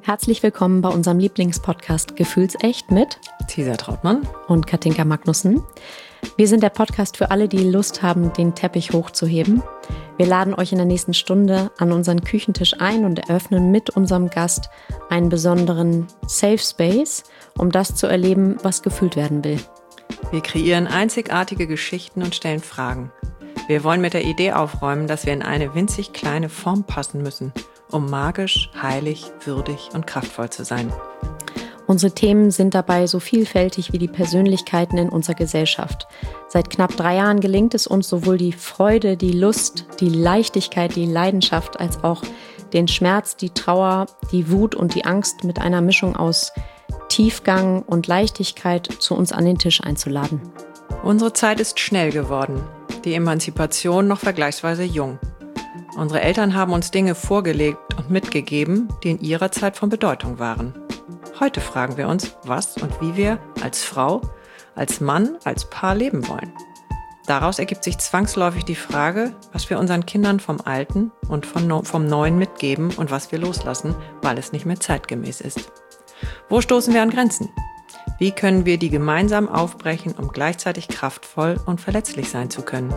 Herzlich willkommen bei unserem Lieblingspodcast Gefühlsecht mit Cesar Trautmann und Katinka Magnussen. Wir sind der Podcast für alle, die Lust haben, den Teppich hochzuheben. Wir laden euch in der nächsten Stunde an unseren Küchentisch ein und eröffnen mit unserem Gast einen besonderen Safe Space, um das zu erleben, was gefühlt werden will. Wir kreieren einzigartige Geschichten und stellen Fragen. Wir wollen mit der Idee aufräumen, dass wir in eine winzig kleine Form passen müssen, um magisch, heilig, würdig und kraftvoll zu sein. Unsere Themen sind dabei so vielfältig wie die Persönlichkeiten in unserer Gesellschaft. Seit knapp 3 Jahren gelingt es uns, sowohl die Freude, die Lust, die Leichtigkeit, die Leidenschaft als auch den Schmerz, die Trauer, die Wut und die Angst mit einer Mischung aus Tiefgang und Leichtigkeit zu uns an den Tisch einzuladen. Unsere Zeit ist schnell geworden, die Emanzipation noch vergleichsweise jung. Unsere Eltern haben uns Dinge vorgelegt und mitgegeben, die in ihrer Zeit von Bedeutung waren. Heute fragen wir uns, was und wie wir als Frau, als Mann, als Paar leben wollen. Daraus ergibt sich zwangsläufig die Frage, was wir unseren Kindern vom Alten und vom Neuen mitgeben und was wir loslassen, weil es nicht mehr zeitgemäß ist. Wo stoßen wir an Grenzen? Wie können wir die gemeinsam aufbrechen, um gleichzeitig kraftvoll und verletzlich sein zu können?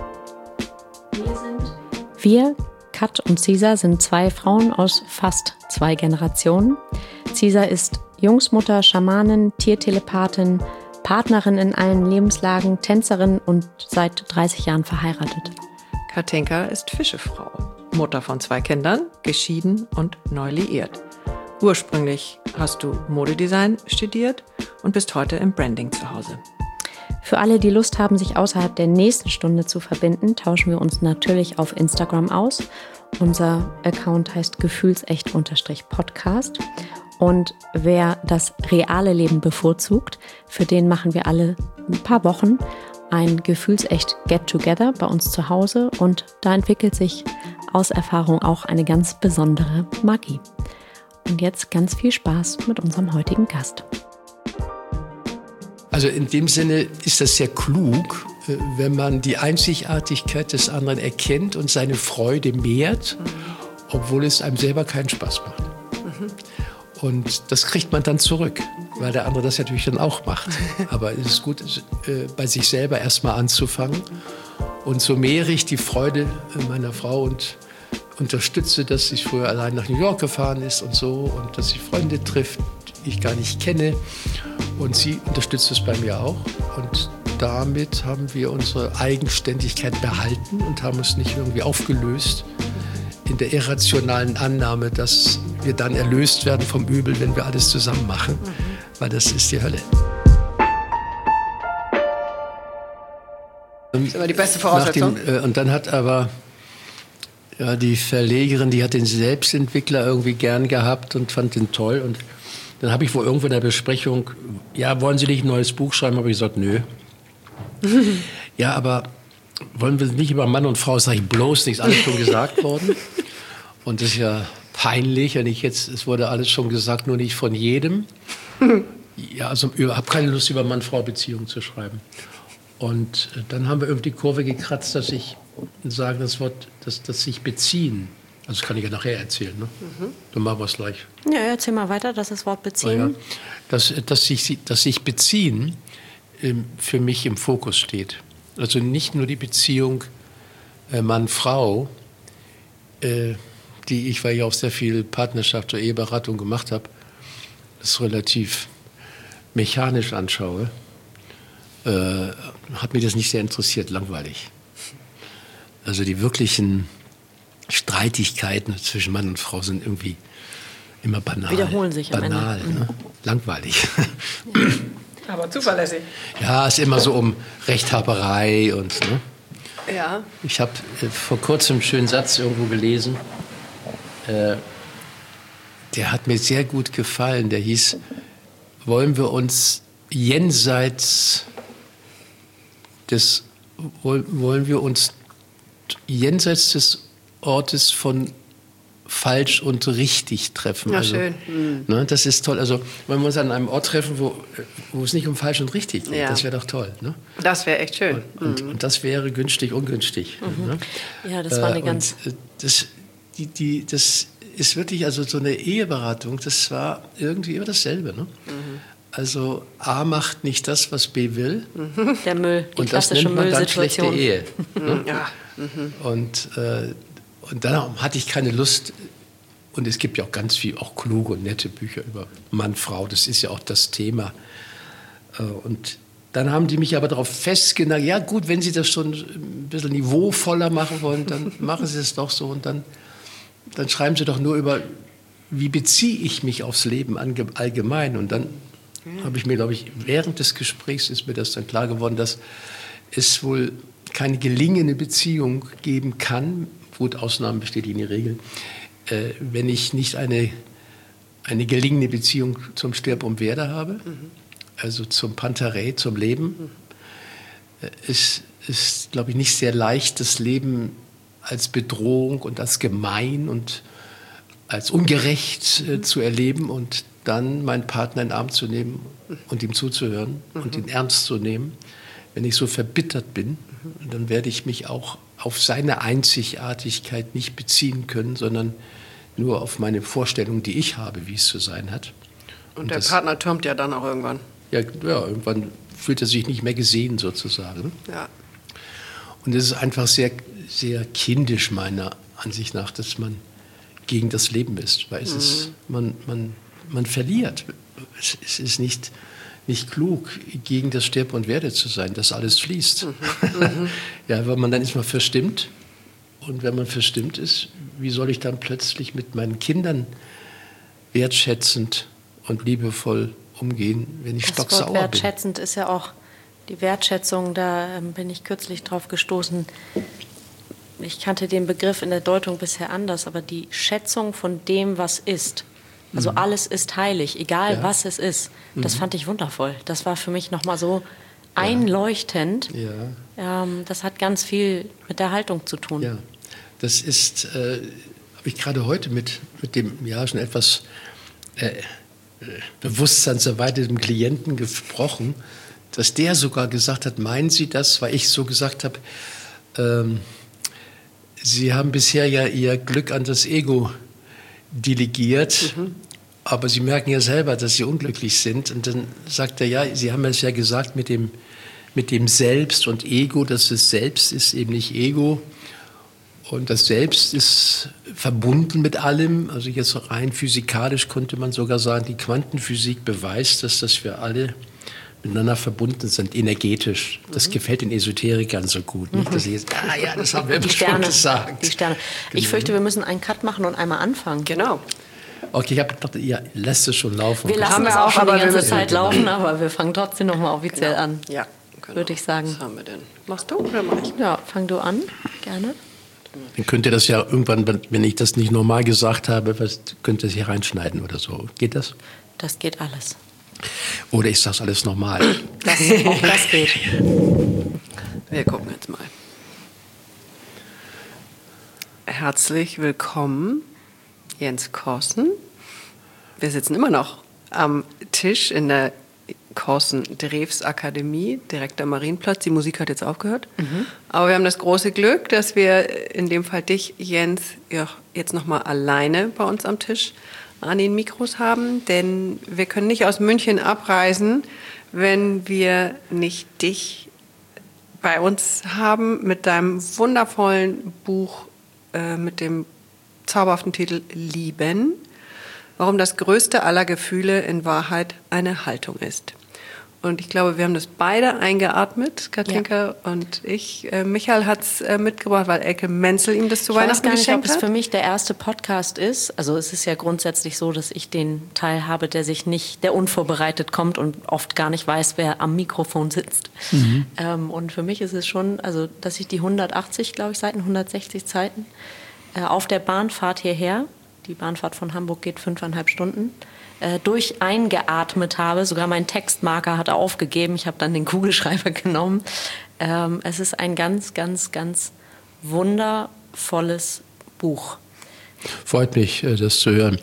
Wir, Kat und Cesar, sind 2 Frauen aus fast 2 Generationen. Cesar ist Jungsmutter, Schamanin, Tiertelepathin, Partnerin in allen Lebenslagen, Tänzerin und seit 30 Jahren verheiratet. Katinka ist Fischefrau, Mutter von 2 Kindern, geschieden und neu liiert. Ursprünglich hast du Modedesign studiert und bist heute im Branding zu Hause. Für alle, die Lust haben, sich außerhalb der nächsten Stunde zu verbinden, tauschen wir uns natürlich auf Instagram aus. Unser Account heißt gefühlsecht_podcast. Und wer das reale Leben bevorzugt, für den machen wir alle ein paar Wochen ein Gefühlsecht Get-Together bei uns zu Hause. Und da entwickelt sich aus Erfahrung auch eine ganz besondere Magie. Und jetzt ganz viel Spaß mit unserem heutigen Gast. Also in dem Sinne ist das sehr klug, wenn man die Einzigartigkeit des anderen erkennt und seine Freude mehrt, obwohl es einem selber keinen Spaß macht. Und das kriegt man dann zurück, weil der andere das natürlich dann auch macht. Aber es ist gut, bei sich selber erstmal anzufangen. Und so mehre ich die Freude meiner Frau und unterstütze, dass sie früher allein nach New York gefahren ist und so und dass sie Freunde trifft, die ich gar nicht kenne. Und sie unterstützt es bei mir auch. Und damit haben wir unsere Eigenständigkeit behalten und haben uns nicht irgendwie aufgelöst in der irrationalen Annahme, dass wir dann erlöst werden vom Übel, wenn wir alles zusammen machen. Weil das ist die Hölle. Das ist aber die beste Voraussetzung. Und dann hat aber die Verlegerin, die hat den Selbstentwickler irgendwie gern gehabt und fand den toll. Und dann habe ich wohl irgendwo in der Besprechung, ja, wollen Sie nicht ein neues Buch schreiben? Habe ich gesagt, nö. Ja, aber wollen wir nicht über Mann und Frau, sage ich bloß nichts, alles schon gesagt worden. Und das ist ja peinlich, wenn es wurde alles schon gesagt, nur nicht von jedem. Ja, also ich habe keine Lust, über Mann-Frau-Beziehungen zu schreiben. Und dann haben wir irgendwie die Kurve gekratzt, dass ich sage, das Wort, das sich beziehen. Also das kann ich ja nachher erzählen, ne? Dann machen wir es gleich. Ja, erzähl mal weiter, dass das Wort beziehen. Ja, dass sich beziehen für mich im Fokus steht. Also nicht nur die Beziehung Mann-Frau, weil ich auch sehr viel Partnerschaft oder Eheberatung gemacht habe, das relativ mechanisch anschaue, hat mich das nicht sehr interessiert, langweilig. Also die wirklichen Streitigkeiten zwischen Mann und Frau sind irgendwie immer banal. Wiederholen sich am Ende. Ne? Langweilig. Aber zuverlässig. Ja, es ist immer so um Rechthaberei und. Ne? Ja. Ich habe vor kurzem einen schönen Satz irgendwo gelesen. Der hat mir sehr gut gefallen. Der hieß: Wollen wir uns jenseits des Ortes von falsch und richtig treffen. Ja, also, schön. Ne, das ist toll. Also wenn wir uns an einem Ort treffen, wo es nicht um falsch und richtig geht, das wäre doch toll. Ne? Das wäre echt schön. Und das wäre günstig, ungünstig. Ne? Ja, das war eine ganz... ist wirklich, also so eine Eheberatung, das war irgendwie immer dasselbe. Ne? Also A macht nicht das, was B will. Der Müll, die und das klassische nennt man dann schlechte Müllsituation. Ehe. Ne? Und dann hatte ich keine Lust. Und es gibt ja auch ganz viel, auch kluge und nette Bücher über Mann, Frau. Das ist ja auch das Thema. Und dann haben die mich aber darauf festgenagelt, ja gut, wenn Sie das schon ein bisschen niveauvoller machen wollen, dann machen Sie es doch so. Und dann schreiben Sie doch nur über, wie beziehe ich mich aufs Leben allgemein. Und dann habe ich mir, glaube ich, während des Gesprächs ist mir das dann klar geworden, dass es wohl keine gelingende Beziehung geben kann, gut, Ausnahmen bestätigen die Regel, wenn ich nicht eine gelingende Beziehung zum Stirb und Werde habe, also zum Pantarei, zum Leben. Es ist, glaube ich, nicht sehr leicht, das Leben als Bedrohung und als gemein und als ungerecht zu erleben und dann meinen Partner in den Arm zu nehmen und ihm zuzuhören und ihn ernst zu nehmen. Wenn ich so verbittert bin, dann werde ich mich auch auf seine Einzigartigkeit nicht beziehen können, sondern nur auf meine Vorstellung, die ich habe, wie es zu sein hat. Und der Partner türmt ja dann auch irgendwann. Ja, irgendwann fühlt er sich nicht mehr gesehen sozusagen. Ja. Und es ist einfach sehr, sehr kindisch meiner Ansicht nach, dass man gegen das Leben ist. Weil es ist, man verliert. Es ist nicht klug, gegen das Stirb und Werde zu sein, dass alles fließt. Ja, weil dann ist man verstimmt. Und wenn man verstimmt ist, wie soll ich dann plötzlich mit meinen Kindern wertschätzend und liebevoll umgehen, wenn ich stocksauer bin? Wertschätzend ist ja auch die Wertschätzung, da bin ich kürzlich drauf gestoßen. Ich kannte den Begriff in der Deutung bisher anders, aber die Schätzung von dem, was ist. Also alles ist heilig, egal was es ist. Das fand ich wundervoll. Das war für mich nochmal so einleuchtend. Ja. Das hat ganz viel mit der Haltung zu tun. Ja, das ist, habe ich gerade heute mit dem schon etwas bewusstseinserweiterten Klienten gesprochen, dass der sogar gesagt hat, meinen Sie das, weil ich so gesagt habe, Sie haben bisher ja Ihr Glück an das Ego delegiert, aber Sie merken ja selber, dass Sie unglücklich sind. Und dann sagt er, ja, Sie haben es ja gesagt mit dem Selbst und Ego, dass das Selbst ist eben nicht Ego. Und das Selbst ist verbunden mit allem. Also jetzt rein physikalisch könnte man sogar sagen, die Quantenphysik beweist, dass wir alle miteinander verbunden sind, energetisch. Das gefällt den Esoterikern so gut. Nicht? Dass sie jetzt, das haben wir Die schon Sterne, gesagt. die Sterne. Genau. Ich fürchte, wir müssen einen Cut machen und einmal anfangen. Genau. Okay, ich habe gedacht, ihr lasst es schon laufen. Wir lassen Haben es wir auch auch, schon aber die wir ganze müssen- Zeit laufen, aber wir fangen trotzdem nochmal offiziell an. Ja, genau. Würde ich sagen. Was haben wir denn? Machst du oder mach ich? Ja, fang du an, gerne. Dann könnt ihr das ja irgendwann, wenn ich das nicht normal gesagt habe, könnt ihr es hier reinschneiden oder so. Geht das? Das geht alles. Oder ist das alles normal? Auch das geht. Wir gucken jetzt mal. Herzlich willkommen, Jens Korsen. Wir sitzen immer noch am Tisch in der Korsen-Drews-Akademie, direkt am Marienplatz. Die Musik hat jetzt aufgehört. Aber wir haben das große Glück, dass wir in dem Fall dich, Jens, jetzt nochmal alleine bei uns am Tisch an den Mikros haben. Denn wir können nicht aus München abreisen, wenn wir nicht dich bei uns haben mit deinem wundervollen Buch mit dem zauberhaften Titel Lieben, warum das größte aller Gefühle in Wahrheit eine Haltung ist. Und ich glaube, wir haben das beide eingeatmet, Katinka und ich. Michael hat es mitgebracht, weil Elke Menzel ihm das zu Ich weiß Weihnachten gar nicht, ob geschenkt es hat. für mich der erste Podcast ist. Also es ist ja grundsätzlich so, dass ich den Teil habe, der unvorbereitet kommt und oft gar nicht weiß, wer am Mikrofon sitzt. Und für mich ist es schon, also dass ich die 180, glaube ich, Seiten, 160 Seiten auf der Bahnfahrt hierher, die Bahnfahrt von Hamburg geht 5,5 Stunden, durch eingeatmet habe. Sogar mein Textmarker hat aufgegeben. Ich habe dann den Kugelschreiber genommen. Es ist ein ganz, ganz, ganz wundervolles Buch. Freut mich, das zu hören.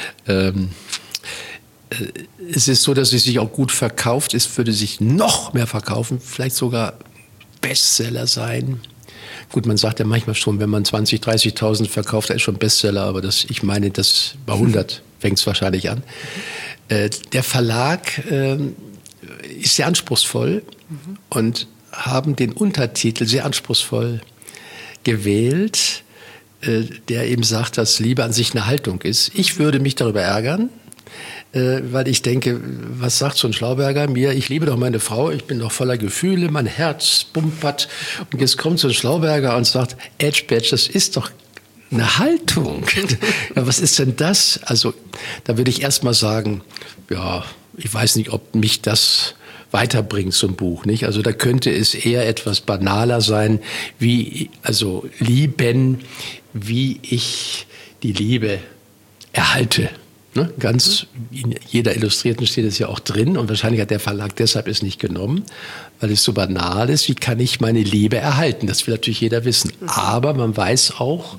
Es ist so, dass es sich auch gut verkauft. Es würde sich noch mehr verkaufen, vielleicht sogar Bestseller sein. Gut, man sagt ja manchmal schon, wenn man 20.000, 30.000 verkauft, ist schon Bestseller, aber ich meine, das bei 100 fängt es wahrscheinlich an. Der Verlag ist sehr anspruchsvoll und haben den Untertitel sehr anspruchsvoll gewählt, der eben sagt, dass Liebe an sich eine Haltung ist. Ich würde mich darüber ärgern, weil ich denke, was sagt so ein Schlauberger mir? Ich liebe doch meine Frau, ich bin doch voller Gefühle, mein Herz bumpert. Und jetzt kommt so ein Schlauberger und sagt, Edge Badge, das ist doch eine Haltung. Ja, was ist denn das? Also da würde ich erst mal sagen, ja, ich weiß nicht, ob mich das weiterbringt zum Buch, nicht? Also da könnte es eher etwas banaler sein, also lieben, wie ich die Liebe erhalte. Ne? Ganz in jeder Illustrierten steht es ja auch drin und wahrscheinlich hat der Verlag deshalb es nicht genommen, weil es so banal ist, wie kann ich meine Liebe erhalten? Das will natürlich jeder wissen. Aber man weiß auch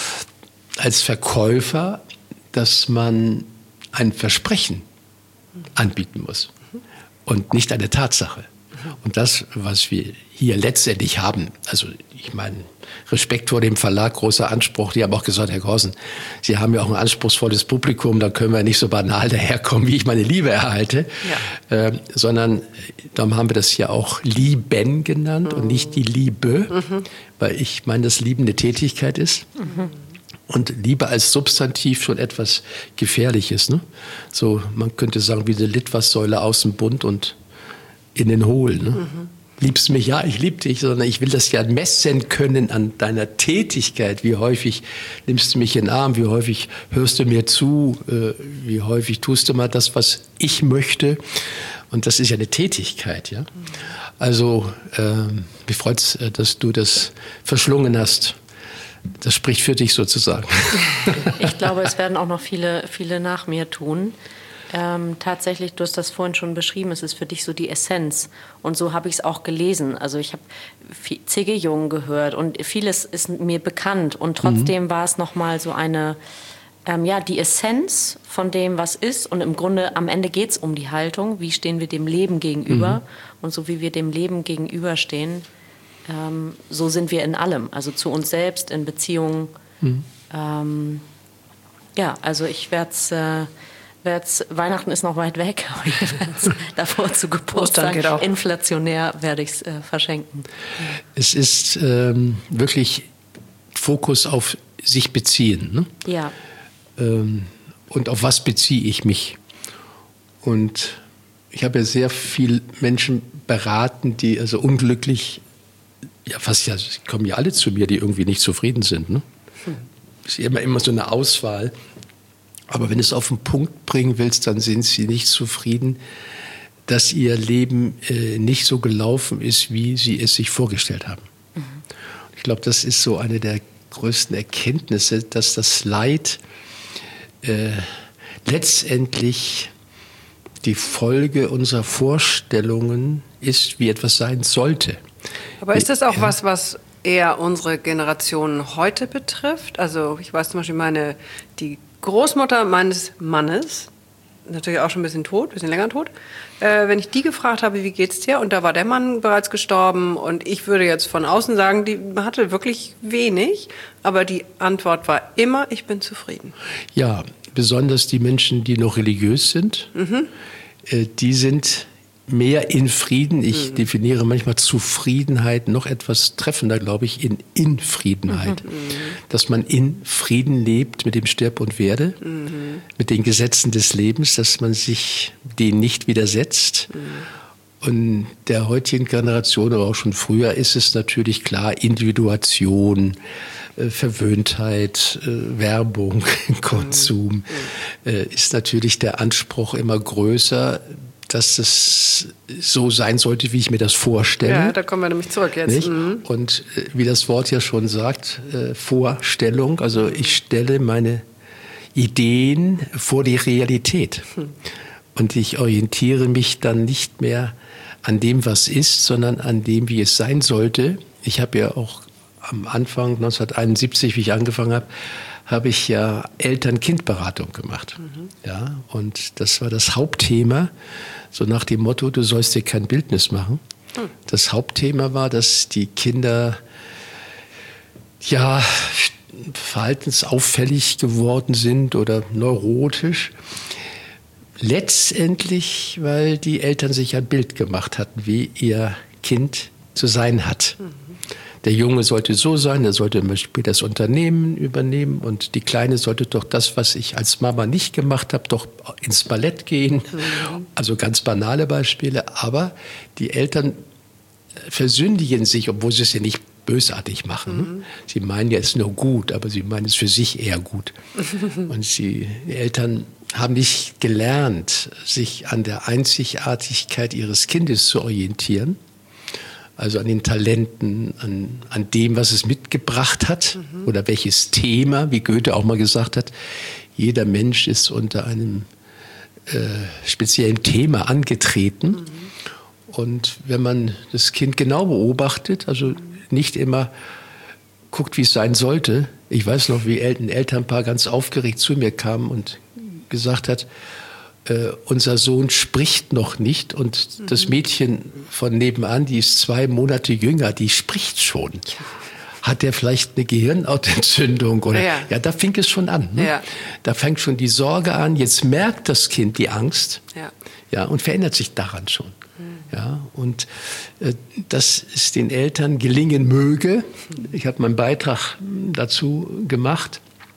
als Verkäufer, dass man ein Versprechen anbieten muss und nicht eine Tatsache. Und das, was wir hier letztendlich haben, also ich meine, Respekt vor dem Verlag, großer Anspruch. Die haben auch gesagt, Herr Gorsen, Sie haben ja auch ein anspruchsvolles Publikum, da können wir nicht so banal daherkommen, wie ich meine Liebe erhalte, sondern darum haben wir das ja auch Lieben genannt und nicht die Liebe, weil ich meine, dass Lieben eine Tätigkeit ist. Und Liebe als Substantiv schon etwas Gefährliches. Ne? So, man könnte sagen, wie eine Litfaßsäule außen bunt und innen hohl. Ne? Liebst mich? Ja, ich liebe dich, sondern ich will das ja messen können an deiner Tätigkeit. Wie häufig nimmst du mich in den Arm? Wie häufig hörst du mir zu? Wie häufig tust du mal das, was ich möchte? Und das ist ja eine Tätigkeit. Ja? Also, mich freut es, dass du das verschlungen hast. Das spricht für dich sozusagen. Ich glaube, es werden auch noch viele nach mir tun. Tatsächlich, du hast das vorhin schon beschrieben, es ist für dich so die Essenz. Und so habe ich es auch gelesen. Also ich habe C.G. Jung gehört und vieles ist mir bekannt. Und trotzdem war es nochmal so eine, die Essenz von dem, was ist. Und im Grunde, am Ende geht es um die Haltung. Wie stehen wir dem Leben gegenüber? Und so wie wir dem Leben gegenüberstehen, so sind wir in allem, also zu uns selbst, in Beziehungen. Also ich werde es, Weihnachten ist noch weit weg, aber ich werde es davor zu Geburtstag, inflationär werde ich es verschenken. Es ist wirklich Fokus auf sich beziehen. Ne? Ja. Und auf was beziehe ich mich? Und ich habe ja sehr viele Menschen beraten, die also unglücklich sie kommen ja alle zu mir, die irgendwie nicht zufrieden sind. Ne? Es ist immer so eine Auswahl. Aber wenn du es auf den Punkt bringen willst, dann sind sie nicht zufrieden, dass ihr Leben nicht so gelaufen ist, wie sie es sich vorgestellt haben. Ich glaube, das ist so eine der größten Erkenntnisse, dass das Leid letztendlich die Folge unserer Vorstellungen ist, wie etwas sein sollte. Aber ist das auch was eher unsere Generation heute betrifft? Also ich weiß zum Beispiel, die Großmutter meines Mannes, natürlich auch schon ein bisschen länger tot, wenn ich die gefragt habe, wie geht's dir? Und da war der Mann bereits gestorben und ich würde jetzt von außen sagen, die hatte wirklich wenig, aber die Antwort war immer, ich bin zufrieden. Ja, besonders die Menschen, die noch religiös sind, die sind mehr in Frieden. Ich definiere manchmal Zufriedenheit noch etwas treffender, glaube ich, in Infriedenheit. Dass man in Frieden lebt mit dem Stirb und Werde, mit den Gesetzen des Lebens, dass man sich denen nicht widersetzt. Und der heutigen Generation, aber auch schon früher, ist es natürlich klar, Individuation, Verwöhntheit, Werbung, Konsum, ist natürlich der Anspruch immer größer, dass es so sein sollte, wie ich mir das vorstelle. Ja, da kommen wir nämlich zurück jetzt. Und wie das Wort ja schon sagt, Vorstellung, also ich stelle meine Ideen vor die Realität. Und ich orientiere mich dann nicht mehr an dem, was ist, sondern an dem, wie es sein sollte. Ich habe ja auch am Anfang 1971, wie ich angefangen habe ich ja Eltern-Kind-Beratung gemacht. Ja, und das war das Hauptthema, so nach dem Motto, du sollst dir kein Bildnis machen. Das Hauptthema war, dass die Kinder ja, verhaltensauffällig geworden sind oder neurotisch. Letztendlich, weil die Eltern sich ein Bild gemacht hatten, wie ihr Kind zu sein hat. Der Junge sollte so sein, der sollte später das Unternehmen übernehmen und die Kleine sollte doch das, was ich als Mama nicht gemacht habe, doch ins Ballett gehen. Also ganz banale Beispiele. Aber die Eltern versündigen sich, obwohl sie es ja nicht bösartig machen. Sie meinen ja, es ist nur gut, aber sie meinen es für sich eher gut. Und die Eltern haben nicht gelernt, sich an der Einzigartigkeit ihres Kindes zu orientieren. Also an den Talenten, an dem, was es mitgebracht hat oder welches Thema, wie Goethe auch mal gesagt hat. Jeder Mensch ist unter einem speziellen Thema angetreten. Und wenn man das Kind genau beobachtet, also nicht immer guckt, wie es sein sollte. Ich weiß noch, wie ein Elternpaar ganz aufgeregt zu mir kam und gesagt hat, unser Sohn spricht noch nicht und das Mädchen von nebenan, die ist 2 Monate jünger, die spricht schon. Hat der vielleicht eine Gehirnhautentzündung? Oder? Ja, da fing es schon an. Ne? Ja. Da fängt schon die Sorge an. Jetzt merkt das Kind die Angst und verändert sich daran schon. Ja, und dass es den Eltern gelingen möge, ich habe meinen Beitrag dazu gemacht,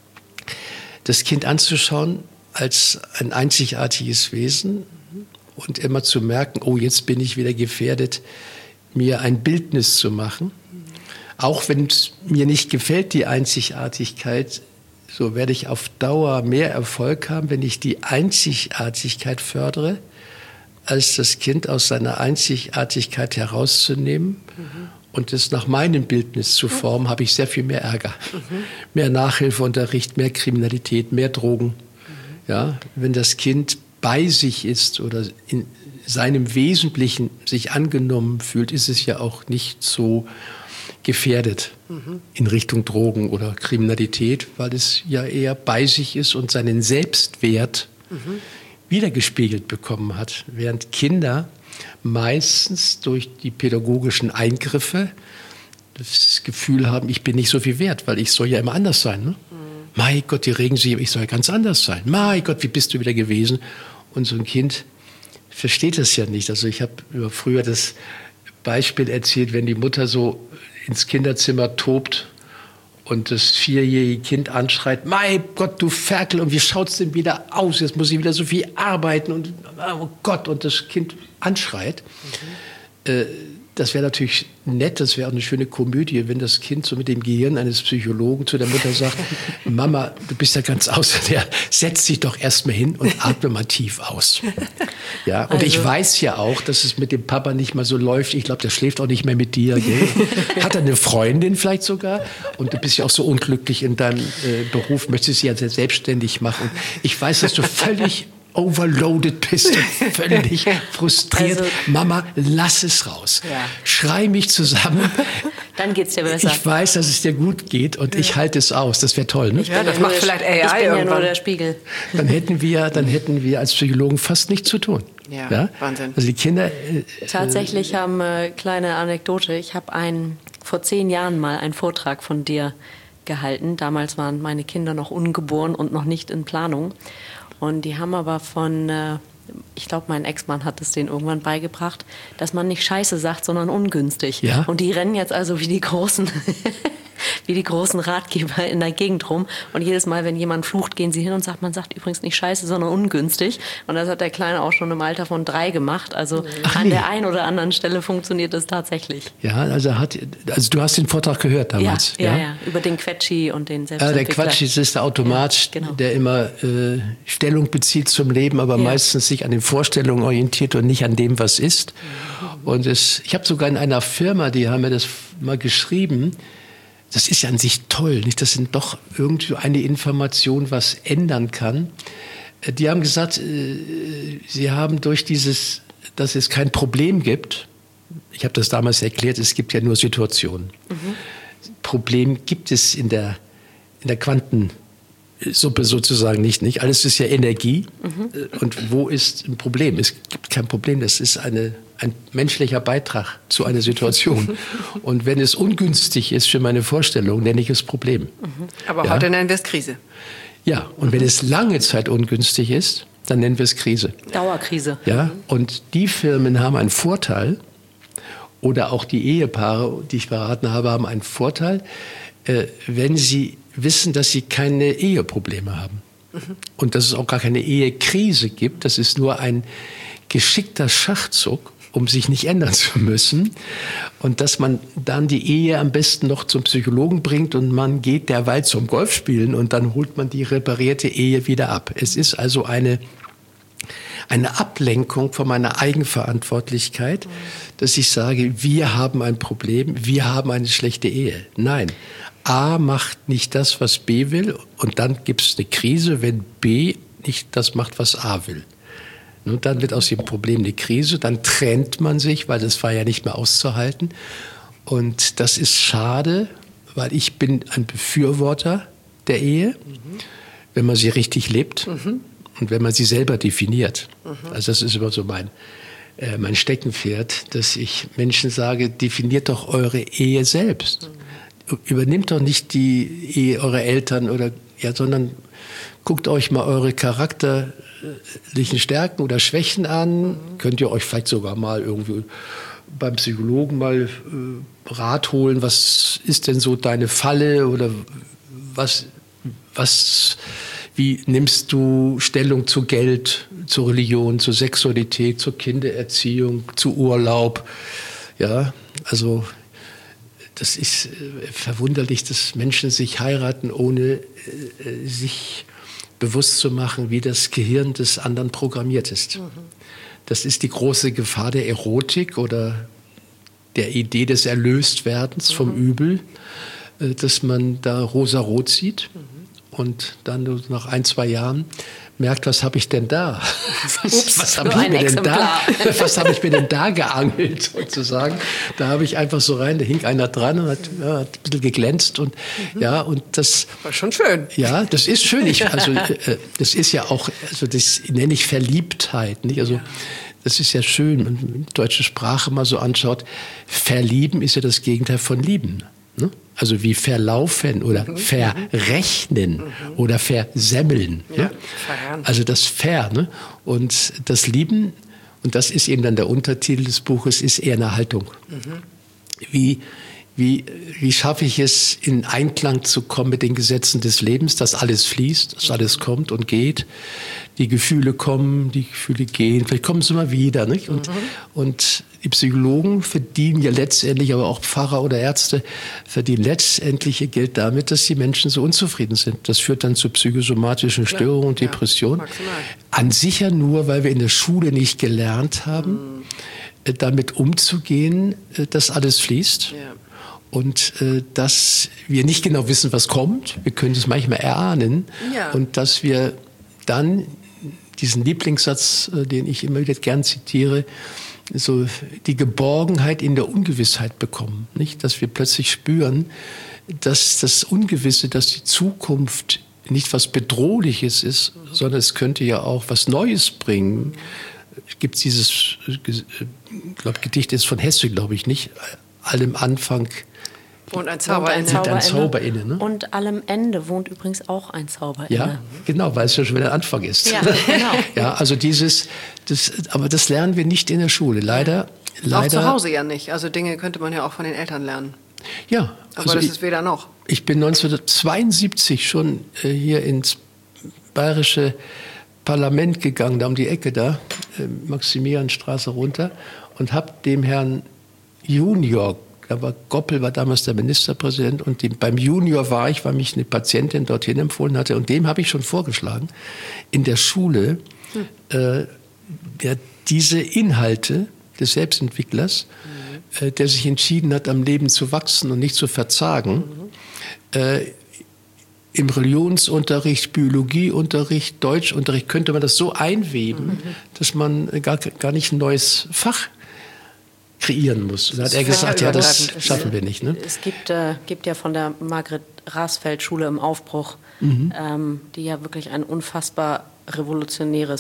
das Kind anzuschauen als ein einzigartiges Wesen und immer zu merken, oh, jetzt bin ich wieder gefährdet, mir ein Bildnis zu machen. Auch wenn es mir nicht gefällt, die Einzigartigkeit, so werde ich auf Dauer mehr Erfolg haben, wenn ich die Einzigartigkeit fördere, als das Kind aus seiner Einzigartigkeit herauszunehmen und es nach meinem Bildnis zu formen, habe ich sehr viel mehr Ärger. Mehr Nachhilfeunterricht, mehr Kriminalität, mehr Drogen. Ja, wenn das Kind bei sich ist oder in seinem Wesentlichen sich angenommen fühlt, ist es ja auch nicht so gefährdet in Richtung Drogen oder Kriminalität, weil es ja eher bei sich ist und seinen Selbstwert wiedergespiegelt bekommen hat, während Kinder meistens durch die pädagogischen Eingriffe das Gefühl haben, ich bin nicht so viel wert, weil ich soll ja immer anders sein. Ne? Mein Gott, die regen sich, ich soll ja ganz anders sein. Mein Gott, wie bist du wieder gewesen? Und so ein Kind versteht das ja nicht. Also ich habe früher das Beispiel erzählt, wenn die Mutter so ins Kinderzimmer tobt und das 4-jährige Kind anschreit, mein Gott, du Ferkel, und wie schaut's denn wieder aus? Jetzt muss ich wieder so viel arbeiten und oh Gott, und das Kind anschreit. Das wäre natürlich nett, das wäre auch eine schöne Komödie, wenn das Kind so mit dem Gehirn eines Psychologen zu der Mutter sagt, Mama, du bist ja ganz außer der, setz dich doch erst mal hin und atme mal tief aus. Ja, und also, ich weiß ja auch, dass es mit dem Papa nicht mal so läuft. Ich glaube, der schläft auch nicht mehr mit dir. Gell? Hat er eine Freundin vielleicht sogar? Und du bist ja auch so unglücklich in deinem Beruf, möchtest dich ja selbstständig machen. Ich weiß, dass du völlig overloaded bist und völlig frustriert. Also, Mama, lass es raus. Ja. Schrei mich zusammen. Dann geht's dir besser. Ich weiß, dass es dir gut geht und ich halte es aus. Das wäre toll, ne? Ja, das macht vielleicht AI ich bin irgendwann. Ja nur der Spiegel. Dann hätten wir als Psychologen fast nichts zu tun. Ja, Wahnsinn. Also die Kinder... Tatsächlich haben, kleine Anekdote, ich habe vor 10 Jahren mal einen Vortrag von dir gehalten. Damals waren meine Kinder noch ungeboren und noch nicht in Planung. Und die haben aber ich glaube, mein Ex-Mann hat es denen irgendwann beigebracht, dass man nicht Scheiße sagt, sondern ungünstig. Ja? Und die rennen jetzt also wie die großen Ratgeber in der Gegend rum. Und jedes Mal, wenn jemand flucht, gehen sie hin und sagen, man sagt übrigens nicht Scheiße, sondern ungünstig. Und das hat der Kleine auch schon im Alter von 3 gemacht. Also an der einen oder anderen Stelle funktioniert das tatsächlich. Ja, also du hast den Vortrag gehört damals. Ja, über den Quetschi und den Selbstentwickler. Der Quetschi ist der Automat, genau, der immer Stellung bezieht zum Leben, aber meistens sich an den Vorstellungen orientiert und nicht an dem, was ist. Und ich habe sogar in einer Firma, die haben mir das mal geschrieben, das ist ja an sich toll, nicht? Das sind doch irgendwie eine Information, was ändern kann. Die haben gesagt, sie haben durch dass es kein Problem gibt, ich habe das damals erklärt, es gibt ja nur Situationen. Problem gibt es in der Quantenphysik Suppe sozusagen nicht. Alles ist ja Energie. Und wo ist ein Problem? Es gibt kein Problem. Das ist ein menschlicher Beitrag zu einer Situation. Und wenn es ungünstig ist für meine Vorstellung, nenne ich es Problem. Aber heute nennen wir es Krise. Ja, und wenn es lange Zeit ungünstig ist, dann nennen wir es Krise. Dauerkrise. Ja, und die Firmen haben einen Vorteil, oder auch die Ehepaare, die ich beraten habe, haben einen Vorteil, wenn sie wissen, dass sie keine Eheprobleme haben. Und dass es auch gar keine Ehekrise gibt. Das ist nur ein geschickter Schachzug, um sich nicht ändern zu müssen. Und dass man dann die Ehe am besten noch zum Psychologen bringt und man geht derweil zum Golfspielen und dann holt man die reparierte Ehe wieder ab. Es ist also eine Ablenkung von meiner Eigenverantwortlichkeit, dass ich sage, wir haben ein Problem, wir haben eine schlechte Ehe. Nein, A macht nicht das, was B will, und dann gibt es eine Krise, wenn B nicht das macht, was A will. Und dann wird aus dem Problem eine Krise, dann trennt man sich, weil das war ja nicht mehr auszuhalten. Und das ist schade, weil ich bin ein Befürworter der Ehe, wenn man sie richtig lebt. Und wenn man sie selber definiert. Also das ist immer so mein Steckenpferd, dass ich Menschen sage, definiert doch eure Ehe selbst. Übernimmt doch nicht die Ehe eurer Eltern sondern guckt euch mal eure charakterlichen Stärken oder Schwächen an. Könnt ihr euch vielleicht sogar mal irgendwie beim Psychologen mal Rat holen, was ist denn so deine Falle oder wie nimmst du Stellung zu Geld, zur Religion, zur Sexualität, zur Kindererziehung, zu Urlaub? Ja, also das ist verwunderlich, dass Menschen sich heiraten, ohne sich bewusst zu machen, wie das Gehirn des anderen programmiert ist. Das ist die große Gefahr der Erotik oder der Idee des Erlöstwerdens vom Übel, dass man da rosarot sieht. Und dann nach 1-2 Jahren merkt, was habe ich denn da? Was habe ich mir denn da geangelt, sozusagen? Da habe ich einfach so rein, da hing einer dran und hat ein bisschen geglänzt. Und, und das war schon schön. Ja, das ist schön. Das ist ja auch, das nenne ich Verliebtheit. Nicht? Also, das ist ja schön, wenn man die deutsche Sprache mal so anschaut. Verlieben ist ja das Gegenteil von lieben. Ne? Also wie verlaufen oder verrechnen oder versemmeln. Ne? Also das Ver. Ne? Und das Lieben, und das ist eben dann der Untertitel des Buches, ist eher eine Haltung. Wie schaffe ich es, in Einklang zu kommen mit den Gesetzen des Lebens, dass alles fließt, dass alles kommt und geht. Die Gefühle kommen, die Gefühle gehen, vielleicht kommen sie mal wieder. Nicht? Und die Psychologen verdienen ja letztendlich, aber auch Pfarrer oder Ärzte verdienen letztendlich ihr Geld damit, dass die Menschen so unzufrieden sind. Das führt dann zu psychosomatischen Störungen und Depressionen. An sich ja nur, weil wir in der Schule nicht gelernt haben, damit umzugehen, dass alles fließt. Und dass wir nicht genau wissen, was kommt. Wir können es manchmal erahnen. Und dass wir dann diesen Lieblingssatz, den ich immer wieder gern zitiere, so die Geborgenheit in der Ungewissheit bekommen. Nicht? Dass wir plötzlich spüren, dass das Ungewisse, dass die Zukunft nicht was Bedrohliches ist, sondern es könnte ja auch was Neues bringen. Es gibt dieses Gedicht ist von Hesse, glaube ich, nicht? Allem Anfang wohnt ein Zauber inne. Ne? Und allem Ende wohnt übrigens auch ein Zauber inne. Ja, genau, weil es ja schon wieder ein Anfang ist. Ja, genau. Ja, also aber das lernen wir nicht in der Schule. Leider. Auch zu Hause ja nicht. Also Dinge könnte man ja auch von den Eltern lernen. Ja. Aber das ist weder noch. Ich bin 1972 schon hier ins bayerische Parlament gegangen, da um die Ecke da, Maximilianstraße runter, und habe dem Herrn Junior, Goppel war damals der Ministerpräsident, und beim Junior war ich, weil mich eine Patientin dorthin empfohlen hatte, und dem habe ich schon vorgeschlagen, in der Schule diese Inhalte des Selbstentwicklers, der sich entschieden hat, am Leben zu wachsen und nicht zu verzagen, im Religionsunterricht, Biologieunterricht, Deutschunterricht könnte man das so einweben, dass man gar nicht ein neues Fach kreieren muss. Da hat er gesagt, ja, das schaffen wir nicht. Ne? Es gibt ja von der Margret Rasfeld-Schule im Aufbruch, die ja wirklich ein unfassbar revolutionäre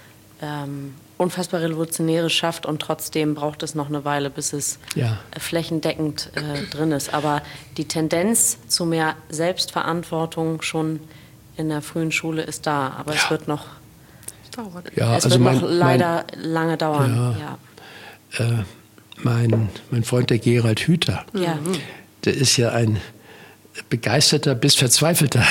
schafft und trotzdem braucht es noch eine Weile, bis es flächendeckend drin ist. Aber die Tendenz zu mehr Selbstverantwortung schon in der frühen Schule ist da, aber es wird noch, leider lange dauern. Mein Freund, der Gerald Hüther, der ist ja ein begeisterter bis verzweifelter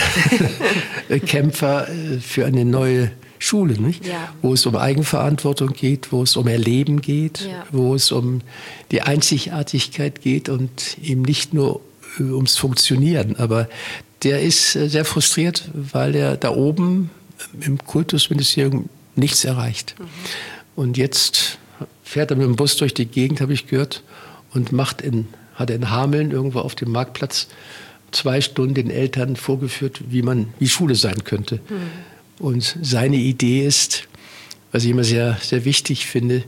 Kämpfer für eine neue Schule, nicht? Ja. Wo es um Eigenverantwortung geht, wo es um Erleben geht, wo es um die Einzigartigkeit geht und eben nicht nur ums Funktionieren. Aber der ist sehr frustriert, weil er da oben im Kultusministerium nichts erreicht. Und jetzt fährt er mit dem Bus durch die Gegend, habe ich gehört, und hat in Hameln irgendwo auf dem Marktplatz 2 Stunden den Eltern vorgeführt, wie Schule sein könnte. Und seine Idee ist, was ich immer sehr, sehr wichtig finde,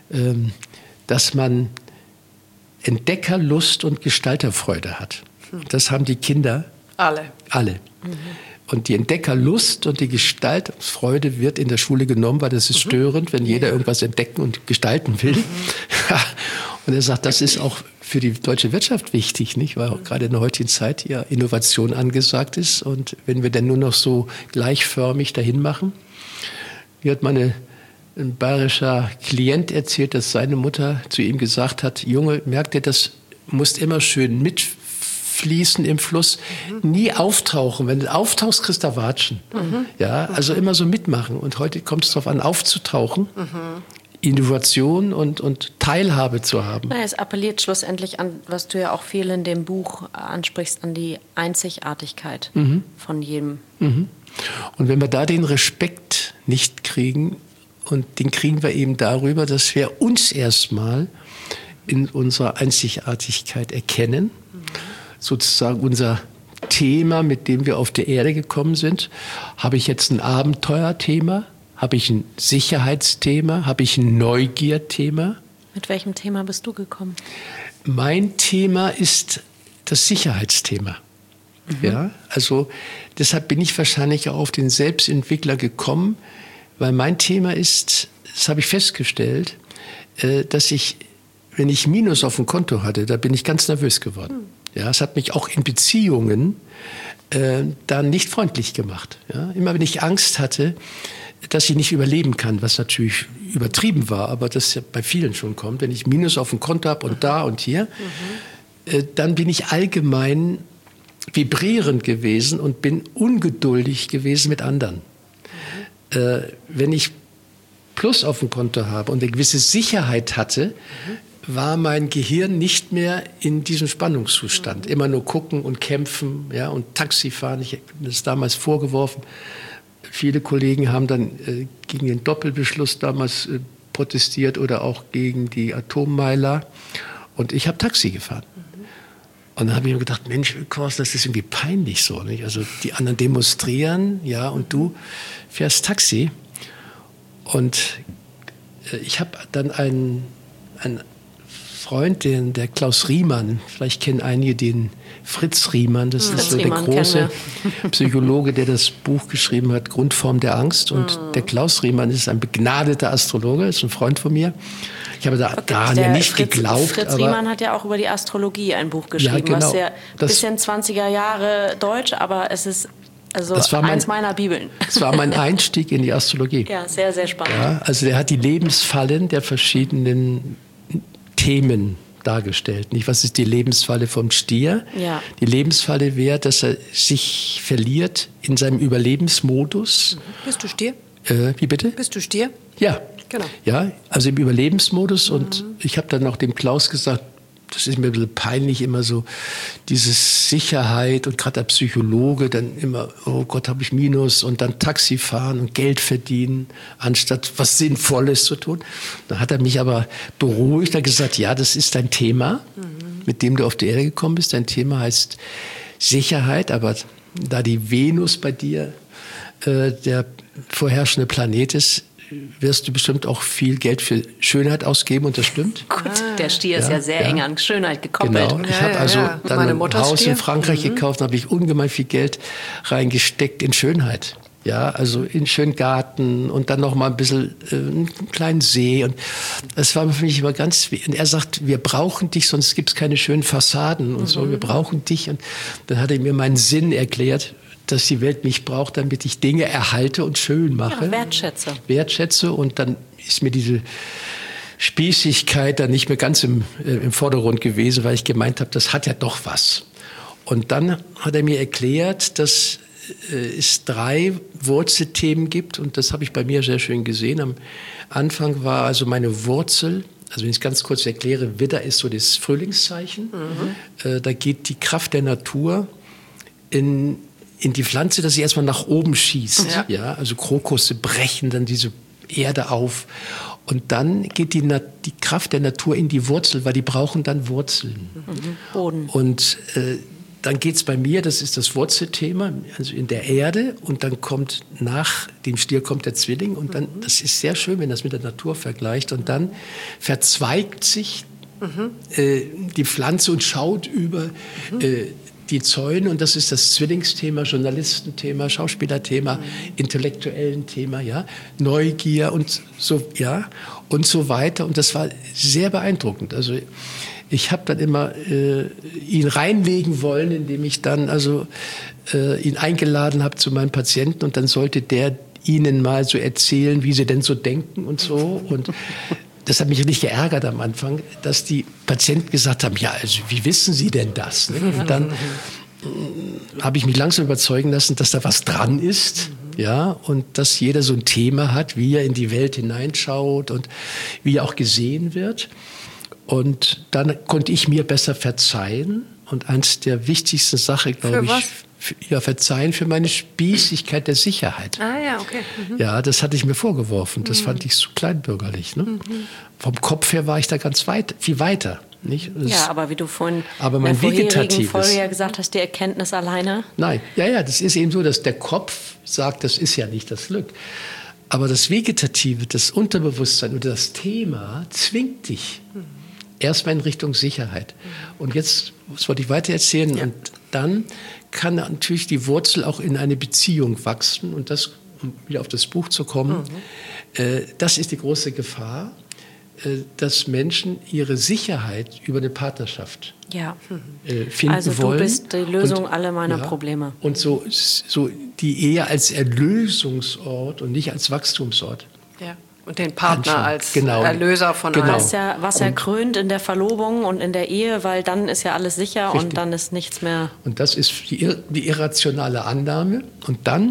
dass man Entdeckerlust und Gestalterfreude hat. Das haben die Kinder alle. Und die Entdeckerlust und die Gestaltungsfreude wird in der Schule genommen, weil das ist störend, wenn jeder irgendwas entdecken und gestalten will. Und er sagt, das ist auch für die deutsche Wirtschaft wichtig, nicht? Weil auch gerade in der heutigen Zeit ja Innovation angesagt ist. Und wenn wir dann nur noch so gleichförmig dahin machen. Mir hat ein bayerischer Klient erzählt, dass seine Mutter zu ihm gesagt hat, Junge, merkt ihr, das musst immer schön mitfließen im Fluss, nie auftauchen. Wenn du auftauchst, kriegst du Watschen. Ja, also immer so mitmachen. Und heute kommt es darauf an, aufzutauchen. Innovation und Teilhabe zu haben. Es appelliert schlussendlich an, was du ja auch viel in dem Buch ansprichst, an die Einzigartigkeit von jedem. Und wenn wir da den Respekt nicht kriegen, und den kriegen wir eben darüber, dass wir uns erstmal in unserer Einzigartigkeit erkennen, sozusagen unser Thema, mit dem wir auf die Erde gekommen sind. Habe ich jetzt ein Abenteuerthema? Habe ich ein Sicherheitsthema? Habe ich ein Neugierthema? Mit welchem Thema bist du gekommen? Mein Thema ist das Sicherheitsthema. Ja, also deshalb bin ich wahrscheinlich auch auf den Selbstentwickler gekommen, weil mein Thema ist, das habe ich festgestellt, dass wenn ich Minus auf dem Konto hatte, da bin ich ganz nervös geworden. Ja, es hat mich auch in Beziehungen dann nicht freundlich gemacht. Ja, immer wenn ich Angst hatte, dass ich nicht überleben kann, was natürlich übertrieben war, aber das ja bei vielen schon kommt. Wenn ich Minus auf dem Konto habe und da und hier, dann bin ich allgemein vibrierend gewesen und bin ungeduldig gewesen mit anderen. Wenn ich Plus auf dem Konto habe und eine gewisse Sicherheit hatte, war mein Gehirn nicht mehr in diesem Spannungszustand. Immer nur gucken und kämpfen, ja, und Taxi fahren. Ich habe das damals vorgeworfen. Viele Kollegen haben dann gegen den Doppelbeschluss damals protestiert oder auch gegen die Atommeiler. Und ich habe Taxi gefahren. Und dann habe ich mir gedacht, Mensch, Kors, das ist irgendwie peinlich so, nicht? Also die anderen demonstrieren, ja, und du fährst Taxi. Und ich habe dann einen Freund, der Klaus Riemann, vielleicht kennen einige den Fritz Riemann, das ist so der große Psychologe, der das Buch geschrieben hat, Grundform der Angst. Und der Klaus Riemann ist ein begnadeter Astrologe, ist ein Freund von mir. Ich habe daran ja nicht geglaubt. Fritz Riemann hat ja auch über die Astrologie ein Buch geschrieben, ja, genau. Was ja ein bisschen 20er Jahre deutsch, aber es ist eins meiner Bibeln. Das war mein Einstieg in die Astrologie. Ja, sehr, sehr spannend. Ja, also der hat die Lebensfallen der verschiedenen Themen dargestellt. Nicht, was ist die Lebensfalle vom Stier? Ja. Die Lebensfalle wäre, dass er sich verliert in seinem Überlebensmodus. Bist du Stier? Wie bitte? Bist du Stier? Ja. Genau. Ja, also im Überlebensmodus. Und ich habe dann auch dem Klaus gesagt, das ist mir ein bisschen peinlich, immer so diese Sicherheit und gerade der Psychologe dann immer, oh Gott, habe ich Minus und dann Taxi fahren und Geld verdienen, anstatt was Sinnvolles zu tun. Dann hat er mich aber beruhigt, hat gesagt, ja, das ist dein Thema, mit dem du auf die Erde gekommen bist. Dein Thema heißt Sicherheit, aber da die Venus bei dir der vorherrschende Planet ist, wirst du bestimmt auch viel Geld für Schönheit ausgeben und das stimmt. Gut, der Stier ist ja sehr eng an Schönheit gekoppelt. Genau, ich habe also dann ein Haus in Frankreich gekauft, da habe ich ungemein viel Geld reingesteckt in Schönheit. Ja, also in schönen Garten und dann noch mal ein bisschen einen kleinen See. Und das war für mich immer ganz... Und er sagt, wir brauchen dich, sonst gibt es keine schönen Fassaden und so. Wir brauchen dich. Und dann hat er mir meinen Sinn erklärt, dass die Welt mich braucht, damit ich Dinge erhalte und schön mache. Ja, wertschätze. Und dann ist mir diese Spießigkeit dann nicht mehr ganz im Vordergrund gewesen, weil ich gemeint habe, das hat ja doch was. Und dann hat er mir erklärt, dass es 3 Wurzelthemen gibt. Und das habe ich bei mir sehr schön gesehen. Am Anfang war also meine Wurzel, also wenn ich es ganz kurz erkläre, Widder ist so das Frühlingszeichen. Da geht die Kraft der Natur in die Pflanze, dass sie erstmal nach oben schießt. Ja, also Krokusse brechen dann diese Erde auf. Und dann geht die Kraft der Natur in die Wurzel, weil die brauchen dann Wurzeln. Boden. Und dann geht es bei mir, das ist das Wurzelthema, also in der Erde. Und dann kommt nach dem Stier kommt der Zwilling. Und dann, das ist sehr schön, wenn das mit der Natur vergleicht. Und dann verzweigt sich die Pflanze und schaut über die Zäune, und das ist das Zwillingsthema, Journalistenthema, Schauspielerthema, intellektuellen Thema, ja, Neugier und so, ja, und so weiter. Und das war sehr beeindruckend. Also ich habe dann immer ihn reinlegen wollen, indem ich dann also ihn eingeladen habe zu meinen Patienten, und dann sollte der ihnen mal so erzählen, wie sie denn so denken und so. Und das hat mich richtig geärgert am Anfang, dass die Patienten gesagt haben, ja, also wie wissen Sie denn das? Und dann habe ich mich langsam überzeugen lassen, dass da was dran ist, ja, und dass jeder so ein Thema hat, wie er in die Welt hineinschaut und wie er auch gesehen wird. Und dann konnte ich mir besser verzeihen. Und eins der wichtigsten Sachen, glaube ich, verzeihen für meine Spießigkeit der Sicherheit. Ah ja, okay. Ja, das hatte ich mir vorgeworfen. Das fand ich zu kleinbürgerlich. Ne? Vom Kopf her war ich da viel weiter. Nicht? Ja, aber wie du vorhin aber in der vorherigen Vegetatives, Folge ja gesagt hast, die Erkenntnis alleine. Nein, ja, das ist eben so, dass der Kopf sagt, das ist ja nicht das Glück. Aber das Vegetative, das Unterbewusstsein oder das Thema zwingt dich erstmal in Richtung Sicherheit. Und jetzt, das wollte ich weiter erzählen, und dann kann natürlich die Wurzel auch in eine Beziehung wachsen. Und das, um wieder auf das Buch zu kommen, das ist die große Gefahr, dass Menschen ihre Sicherheit über eine Partnerschaft finden also wollen. Du bist die Lösung aller meiner Probleme. Und so die Ehe als Erlösungsort und nicht als Wachstumsort. Ja. Und den Partner als Erlöser von allem. Was ja krönt in der Verlobung und in der Ehe, weil dann ist ja alles sicher. Richtig. Und dann ist nichts mehr. Und das ist die irrationale Annahme. Und dann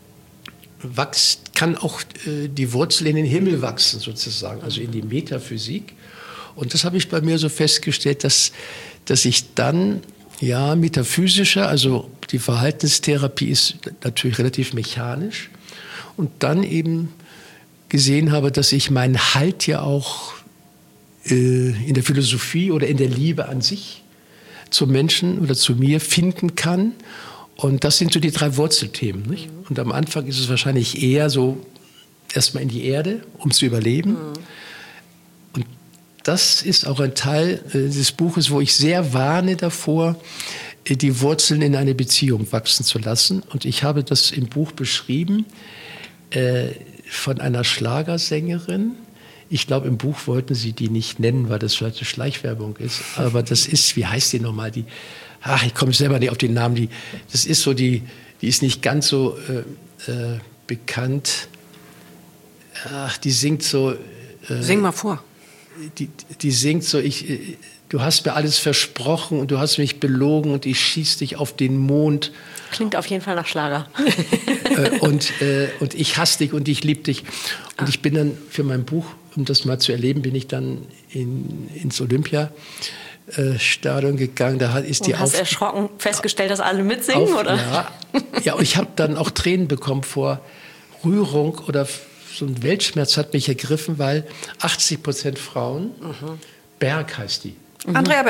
kann auch die Wurzel in den Himmel wachsen, sozusagen, also in die Metaphysik. Und das habe ich bei mir so festgestellt, dass ich dann metaphysischer, also die Verhaltenstherapie ist natürlich relativ mechanisch, und dann eben gesehen habe, dass ich meinen Halt ja auch in der Philosophie oder in der Liebe an sich zum Menschen oder zu mir finden kann. Und das sind so die 3 Wurzelthemen. Nicht? Und am Anfang ist es wahrscheinlich eher so, erstmal in die Erde, um zu überleben. Und das ist auch ein Teil des Buches, wo ich sehr warne davor, die Wurzeln in eine Beziehung wachsen zu lassen. Und ich habe das im Buch beschrieben, von einer Schlagersängerin. Ich glaube, im Buch wollten sie die nicht nennen, weil das vielleicht eine Schleichwerbung ist. Aber das ist, wie heißt die nochmal? Ich komme selber nicht auf den Namen. Das ist so die ist nicht ganz so bekannt. Die singt so. Sing mal vor. Die singt so, du hast mir alles versprochen und du hast mich belogen und ich schieß dich auf den Mond. Klingt auf jeden Fall nach Schlager. Und ich hasse dich und ich liebe dich. Und ich bin dann für mein Buch, um das mal zu erleben, bin ich dann ins Olympiastadion gegangen. Da ist und hast erschrocken festgestellt, dass alle mitsingen, oder? Ja, und ich habe dann auch Tränen bekommen vor Rührung, oder so ein Weltschmerz hat mich ergriffen, weil 80% Frauen, Berg heißt die. Andrea Berg.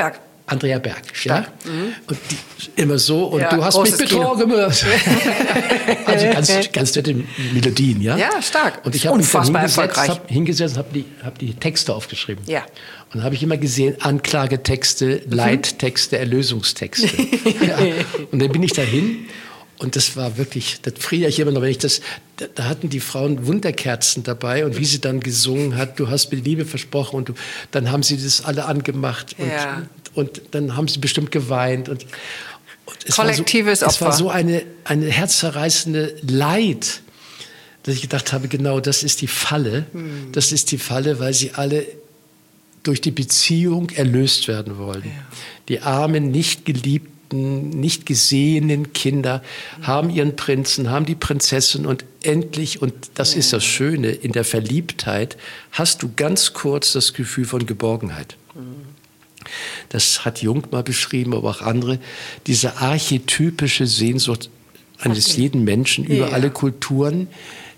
Andrea Berg. Ja? Und die, immer so, und du hast mich betrogen. Also ganz nette Melodien, ja? Ja, stark. Und ich habe mich dann erfolgreich. hingesetzt und habe die Texte aufgeschrieben. Ja. Und dann habe ich immer gesehen, Anklagetexte, Leittexte, Erlösungstexte. Ja. Und dann bin ich dahin. Und das war wirklich, das friere ich immer noch, wenn ich das, da hatten die Frauen Wunderkerzen dabei und wie sie dann gesungen hat, du hast mir Liebe versprochen und dann haben sie das alle angemacht und dann haben sie bestimmt geweint und es kollektives Opfer. Es war so eine herzzerreißende Leid, dass ich gedacht habe, genau, das ist die Falle. Das ist die Falle, weil sie alle durch die Beziehung erlöst werden wollen. Ja. Die armen, nicht geliebten, nicht gesehenen Kinder haben ihren Prinzen, haben die Prinzessin und endlich, und das ist das Schöne, in der Verliebtheit hast du ganz kurz das Gefühl von Geborgenheit. Das hat Jung mal beschrieben, aber auch andere. Diese archetypische Sehnsucht eines jeden Menschen über alle Kulturen,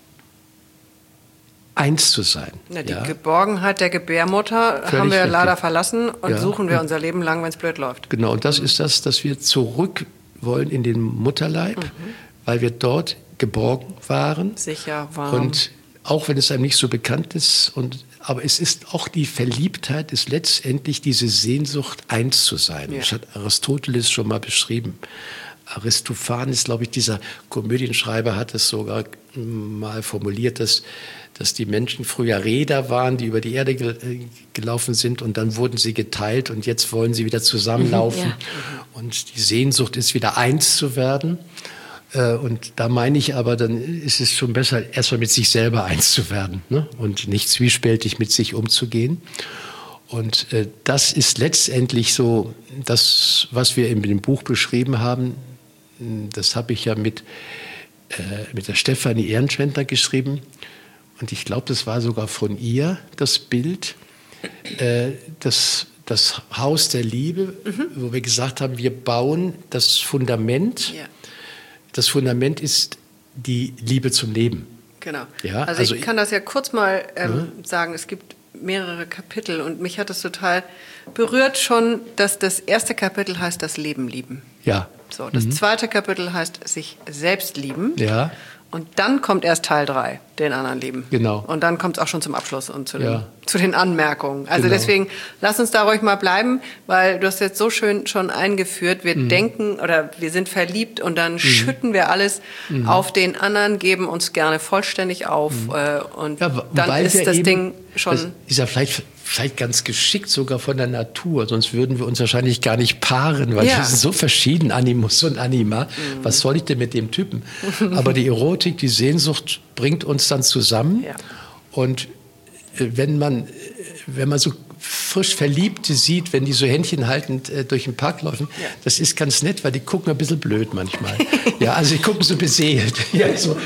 eins zu sein. Ja, die Geborgenheit der Gebärmutter haben wir leider verlassen und suchen wir unser Leben lang, wenn es blöd läuft. Genau, und das ist das, dass wir zurück wollen in den Mutterleib, weil wir dort geborgen waren. Sicher, warm. Und auch wenn es einem nicht so bekannt ist, aber es ist auch die Verliebtheit, ist letztendlich diese Sehnsucht, eins zu sein. Das hat Aristoteles schon mal beschrieben. Aristophanes, glaube ich, dieser Komödienschreiber, hat es sogar mal formuliert, dass die Menschen früher Räder waren, die über die Erde gelaufen sind und dann wurden sie geteilt und jetzt wollen sie wieder zusammenlaufen. Und die Sehnsucht ist wieder eins zu werden. Und da meine ich aber, dann ist es schon besser, erstmal mit sich selber eins zu werden, ne? Und nicht zwiespältig mit sich umzugehen. Und das ist letztendlich so das, was wir in dem Buch beschrieben haben. Das habe ich ja mit der Stefanie Ehrenschwendler geschrieben. Und ich glaube, das war sogar von ihr, das Bild, das Haus der Liebe, wo wir gesagt haben, wir bauen das Fundament. Ja. Das Fundament ist die Liebe zum Leben. Genau. Ja, also ich kann das ja kurz mal sagen, es gibt mehrere Kapitel und mich hat es total berührt schon, dass das erste Kapitel heißt, das Leben lieben. Ja. So, das zweite Kapitel heißt, sich selbst lieben. Ja. Und dann kommt erst Teil 3, den anderen lieben. Genau. Und dann kommt es auch schon zum Abschluss und zu den Anmerkungen. Also deswegen, lass uns da ruhig mal bleiben, weil du hast jetzt so schön schon eingeführt, wir denken oder wir sind verliebt und dann schütten wir alles auf den anderen, geben uns gerne vollständig auf und dann ist das Ding schon... Das ist ja vielleicht ganz geschickt sogar von der Natur, sonst würden wir uns wahrscheinlich gar nicht paaren, weil wir sind so verschieden, Animus und Anima. Was soll ich denn mit dem Typen? Aber die Erotik, die Sehnsucht bringt uns dann zusammen. Ja. Und wenn man so frisch Verliebte sieht, wenn die so Händchen haltend durch den Park laufen, das ist ganz nett, weil die gucken ein bisschen blöd manchmal. Ja, also die gucken so beseelt. Ja, so,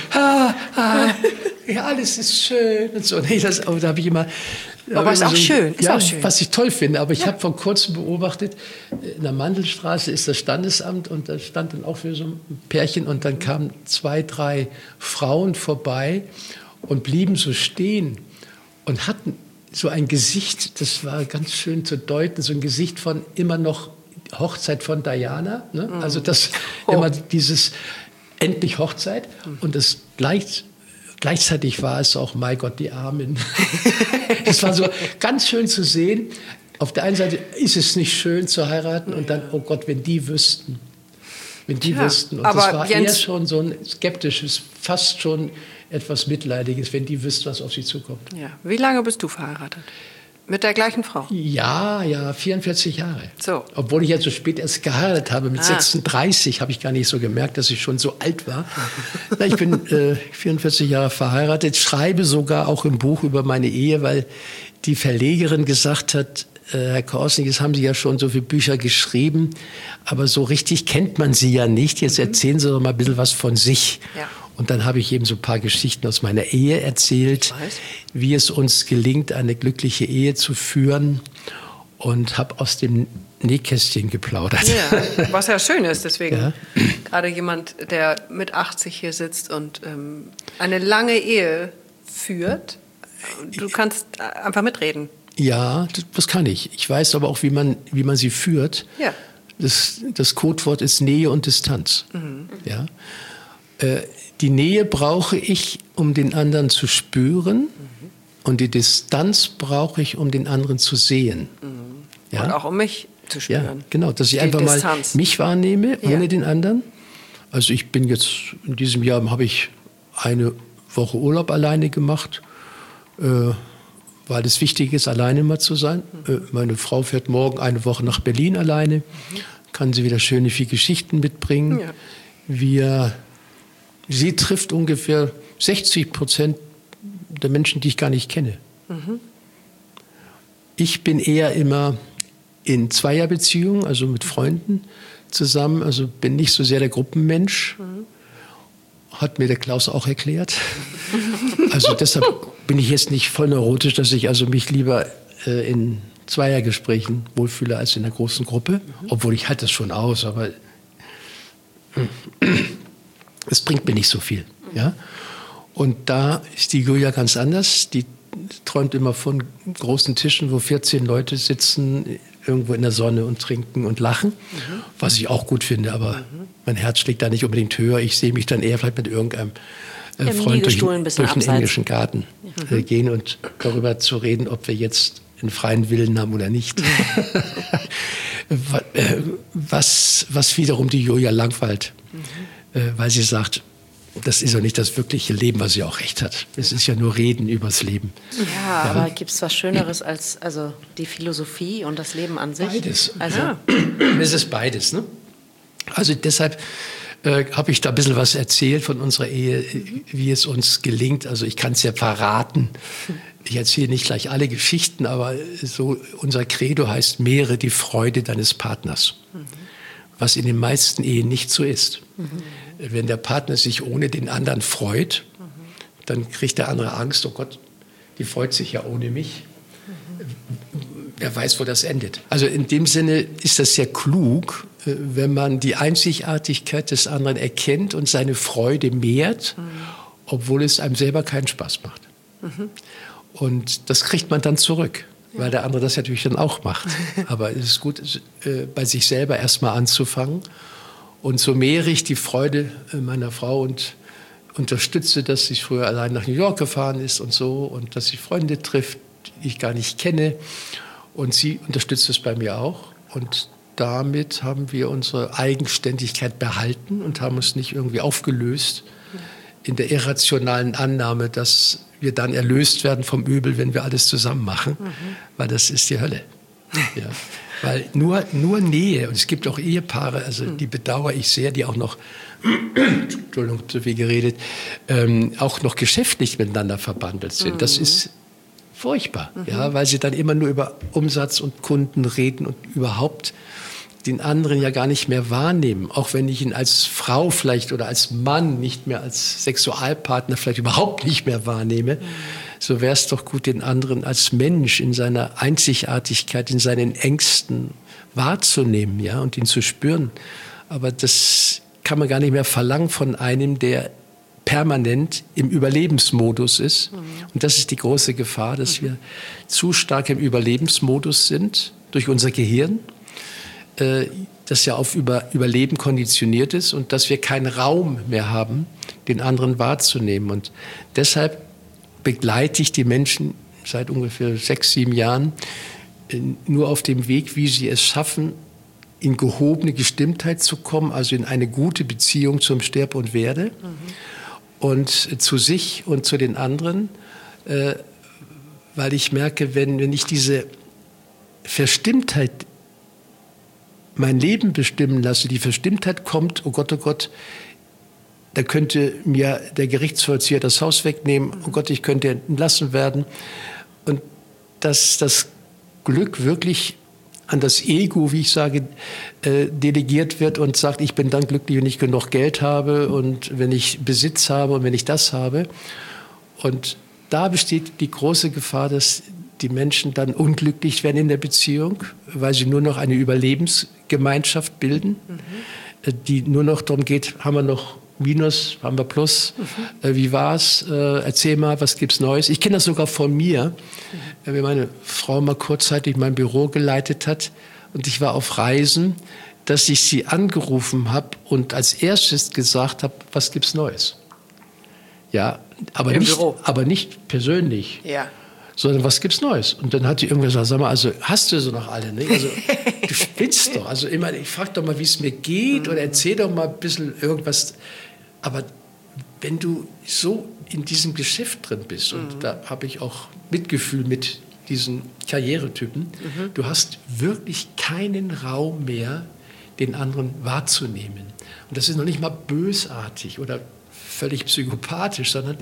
ja, alles ist schön und so. Nee, aber da habe ich immer... Aber ist auch schön. Ist auch schön. Was ich toll finde. Aber ich habe vor kurzem beobachtet, in der Mandelstraße ist das Standesamt und da stand dann auch für so ein Pärchen und dann kamen 2, 3 Frauen vorbei und blieben so stehen und hatten so ein Gesicht, das war ganz schön zu deuten, so ein Gesicht von immer noch Hochzeit von Diana. Ne? Also das immer dieses endlich Hochzeit und das gleichzeitig war es auch, mein Gott, die Armen. Das war so ganz schön zu sehen. Auf der einen Seite ist es nicht schön zu heiraten und dann, oh Gott, wenn die wüssten. Wenn die wüssten. Und das war eher schon so ein skeptisches, fast schon etwas Mitleidiges, wenn die wüssten, was auf sie zukommt. Ja. Wie lange bist du verheiratet? Mit der gleichen Frau? Ja, 44 Jahre. So. Obwohl ich jetzt so spät erst geheiratet habe. Mit 36 habe ich gar nicht so gemerkt, dass ich schon so alt war. Ich bin 44 Jahre verheiratet, schreibe sogar auch im Buch über meine Ehe, weil die Verlegerin gesagt hat, Herr Korsnig, jetzt haben Sie ja schon so viele Bücher geschrieben, aber so richtig kennt man Sie ja nicht. Jetzt erzählen Sie doch mal ein bisschen was von sich. Ja. Und dann habe ich eben so ein paar Geschichten aus meiner Ehe erzählt, wie es uns gelingt, eine glückliche Ehe zu führen und habe aus dem Nähkästchen geplaudert. Ja, was ja schön ist, deswegen gerade jemand, der mit 80 hier sitzt und eine lange Ehe führt, du kannst einfach mitreden. Ja, das kann ich. Ich weiß aber auch, wie man sie führt. Ja. Das Codewort ist Nähe und Distanz. Ja? Die Nähe brauche ich, um den anderen zu spüren. Und die Distanz brauche ich, um den anderen zu sehen. Ja? Und auch um mich zu spüren. Ja, genau, dass ich Die einfach Distanz. mal mich wahrnehme, ohne Ja. den anderen. Also ich bin jetzt, in diesem Jahr habe ich eine Woche Urlaub alleine gemacht, weil es wichtig ist, alleine mal zu sein. Meine Frau fährt morgen eine Woche nach Berlin alleine, kann sie wieder schöne viele Geschichten mitbringen. Ja. Sie trifft ungefähr 60% der Menschen, die ich gar nicht kenne. Ich bin eher immer in Zweierbeziehungen, also mit Freunden zusammen, also bin nicht so sehr der Gruppenmensch. Hat mir der Klaus auch erklärt. Also deshalb bin ich jetzt nicht voll neurotisch, dass ich also mich lieber in Zweiergesprächen wohlfühle als in einer großen Gruppe. Obwohl ich halte das schon aus, aber es bringt mir nicht so viel. Ja? Und da ist die Julia ganz anders. Die träumt immer von großen Tischen, wo 14 Leute sitzen, irgendwo in der Sonne und trinken und lachen, was ich auch gut finde, aber mein Herz schlägt da nicht unbedingt höher. Ich sehe mich dann eher vielleicht mit irgendeinem Freund durch den englischen Garten gehen und darüber zu reden, ob wir jetzt einen freien Willen haben oder nicht. Was wiederum die Julia langweilt, weil sie sagt, das ist ja nicht das wirkliche Leben, was sie auch recht hat. Es ist ja nur Reden übers Leben. Ja, aber gibt es was Schöneres als die Philosophie und das Leben an sich? Beides. Also, Es ist beides. Ne? Also deshalb habe ich da ein bisschen was erzählt von unserer Ehe, wie es uns gelingt. Also ich kann es ja verraten. Ich erzähle nicht gleich alle Geschichten, aber so unser Credo heißt, mehre die Freude deines Partners. Was in den meisten Ehen nicht so ist. Wenn der Partner sich ohne den anderen freut, dann kriegt der andere Angst, oh Gott, die freut sich ja ohne mich. Wer weiß, wo das endet. Also in dem Sinne ist das sehr klug, wenn man die Einzigartigkeit des anderen erkennt und seine Freude mehrt, obwohl es einem selber keinen Spaß macht. Und das kriegt man dann zurück, weil der andere das natürlich dann auch macht. Aber es ist gut, bei sich selber erstmal anzufangen. Und so mehre ich die Freude meiner Frau und unterstütze, dass sie früher allein nach New York gefahren ist und so und dass sie Freunde trifft, die ich gar nicht kenne. Und sie unterstützt es bei mir auch. Und damit haben wir unsere Eigenständigkeit behalten und haben uns nicht irgendwie aufgelöst in der irrationalen Annahme, dass wir dann erlöst werden vom Übel, wenn wir alles zusammen machen, weil das ist die Hölle. Ja. Weil nur Nähe, und es gibt auch Ehepaare, also die bedauere ich sehr, die auch noch, Entschuldigung, zu viel geredet, auch noch geschäftlich miteinander verbandelt sind. Das ist furchtbar, ja, weil sie dann immer nur über Umsatz und Kunden reden und überhaupt den anderen ja gar nicht mehr wahrnehmen. Auch wenn ich ihn als Frau vielleicht oder als Mann nicht mehr als Sexualpartner vielleicht überhaupt nicht mehr wahrnehme, so wäre es doch gut, den anderen als Mensch in seiner Einzigartigkeit, in seinen Ängsten wahrzunehmen, ja, und ihn zu spüren. Aber das kann man gar nicht mehr verlangen von einem, der permanent im Überlebensmodus ist. Und das ist die große Gefahr, dass wir zu stark im Überlebensmodus sind durch unser Gehirn, das ja auf Überleben konditioniert ist und dass wir keinen Raum mehr haben, den anderen wahrzunehmen. Und deshalb begleite ich die Menschen seit ungefähr 6, 7 Jahren nur auf dem Weg, wie sie es schaffen, in gehobene Gestimmtheit zu kommen, also in eine gute Beziehung zum Sterb und Werde und zu sich und zu den anderen, weil ich merke, wenn ich diese Verstimmtheit mein Leben bestimmen lasse, die Verstimmtheit kommt, oh Gott, da könnte mir der Gerichtsvollzieher das Haus wegnehmen, oh Gott, ich könnte entlassen werden. Und dass das Glück wirklich an das Ego, wie ich sage, delegiert wird und sagt, ich bin dann glücklich, wenn ich genug Geld habe und wenn ich Besitz habe und wenn ich das habe. Und da besteht die große Gefahr, dass die Menschen dann unglücklich werden in der Beziehung, weil sie nur noch eine Überlebensgemeinschaft bilden, die nur noch darum geht, haben wir noch Minus, haben wir Plus? Wie war's? Erzähl mal, was gibt's Neues? Ich kenne das sogar von mir, wenn meine Frau mal kurzzeitig mein Büro geleitet hat und ich war auf Reisen, dass ich sie angerufen habe und als erstes gesagt habe, was gibt's Neues? Ja, aber nicht persönlich. Ja. Sondern was gibt's Neues? Und dann hat sie irgendwann gesagt, sag mal, also hast du so noch alle? Ne? Also du spinnst doch. Also immer, ich frage doch mal, wie es mir geht oder erzähl doch mal ein bisschen irgendwas. Aber wenn du so in diesem Geschäft drin bist, und da habe ich auch Mitgefühl mit diesen Karrieretypen, du hast wirklich keinen Raum mehr, den anderen wahrzunehmen. Und das ist noch nicht mal bösartig oder völlig psychopathisch, sondern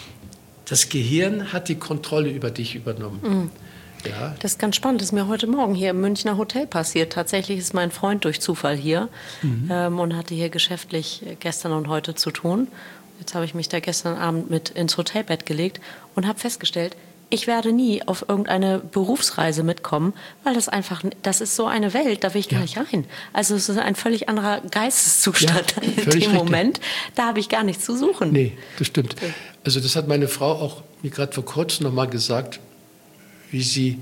das Gehirn hat die Kontrolle über dich übernommen. Ja. Das ist ganz spannend. Das ist mir heute Morgen hier im Münchner Hotel passiert. Tatsächlich ist mein Freund durch Zufall hier und hatte hier geschäftlich gestern und heute zu tun. Jetzt habe ich mich da gestern Abend mit ins Hotelbett gelegt und habe festgestellt, ich werde nie auf irgendeine Berufsreise mitkommen, weil das ist so eine Welt, da will ich gar nicht rein. Also es ist ein völlig anderer Geisteszustand in dem Moment. Da habe ich gar nichts zu suchen. Nee, das stimmt. Also das hat meine Frau auch mir gerade vor kurzem noch mal gesagt, wie sie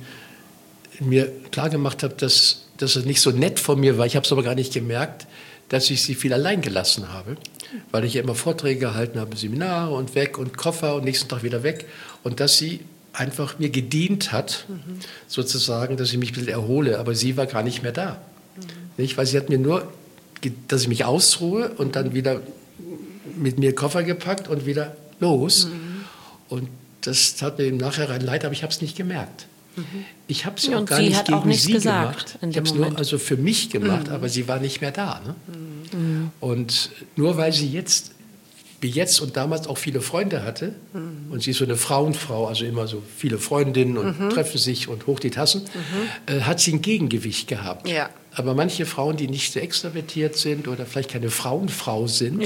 mir klargemacht hat, dass es nicht so nett von mir war. Ich habe es aber gar nicht gemerkt, dass ich sie viel allein gelassen habe, weil ich ja immer Vorträge gehalten habe, Seminare und weg und Koffer und nächsten Tag wieder weg. Und dass sie einfach mir gedient hat, sozusagen, dass ich mich ein bisschen erhole. Aber sie war gar nicht mehr da. Nicht? Weil sie hat mir nur, dass ich mich ausruhe und dann wieder mit mir Koffer gepackt und wieder los. Und das tat mir im Nachhinein leid, aber ich habe es nicht gemerkt. Ich habe es auch gar nicht gegen sie gemacht. Ich habe es nur also für mich gemacht, aber sie war nicht mehr da. Ne? Und nur weil sie jetzt, wie jetzt und damals auch viele Freunde hatte, und sie ist so eine Frauenfrau, also immer so viele Freundinnen und treffen sich und hoch die Tassen, hat sie ein Gegengewicht gehabt. Ja. Aber manche Frauen, die nicht so extrovertiert sind oder vielleicht keine Frauenfrau sind,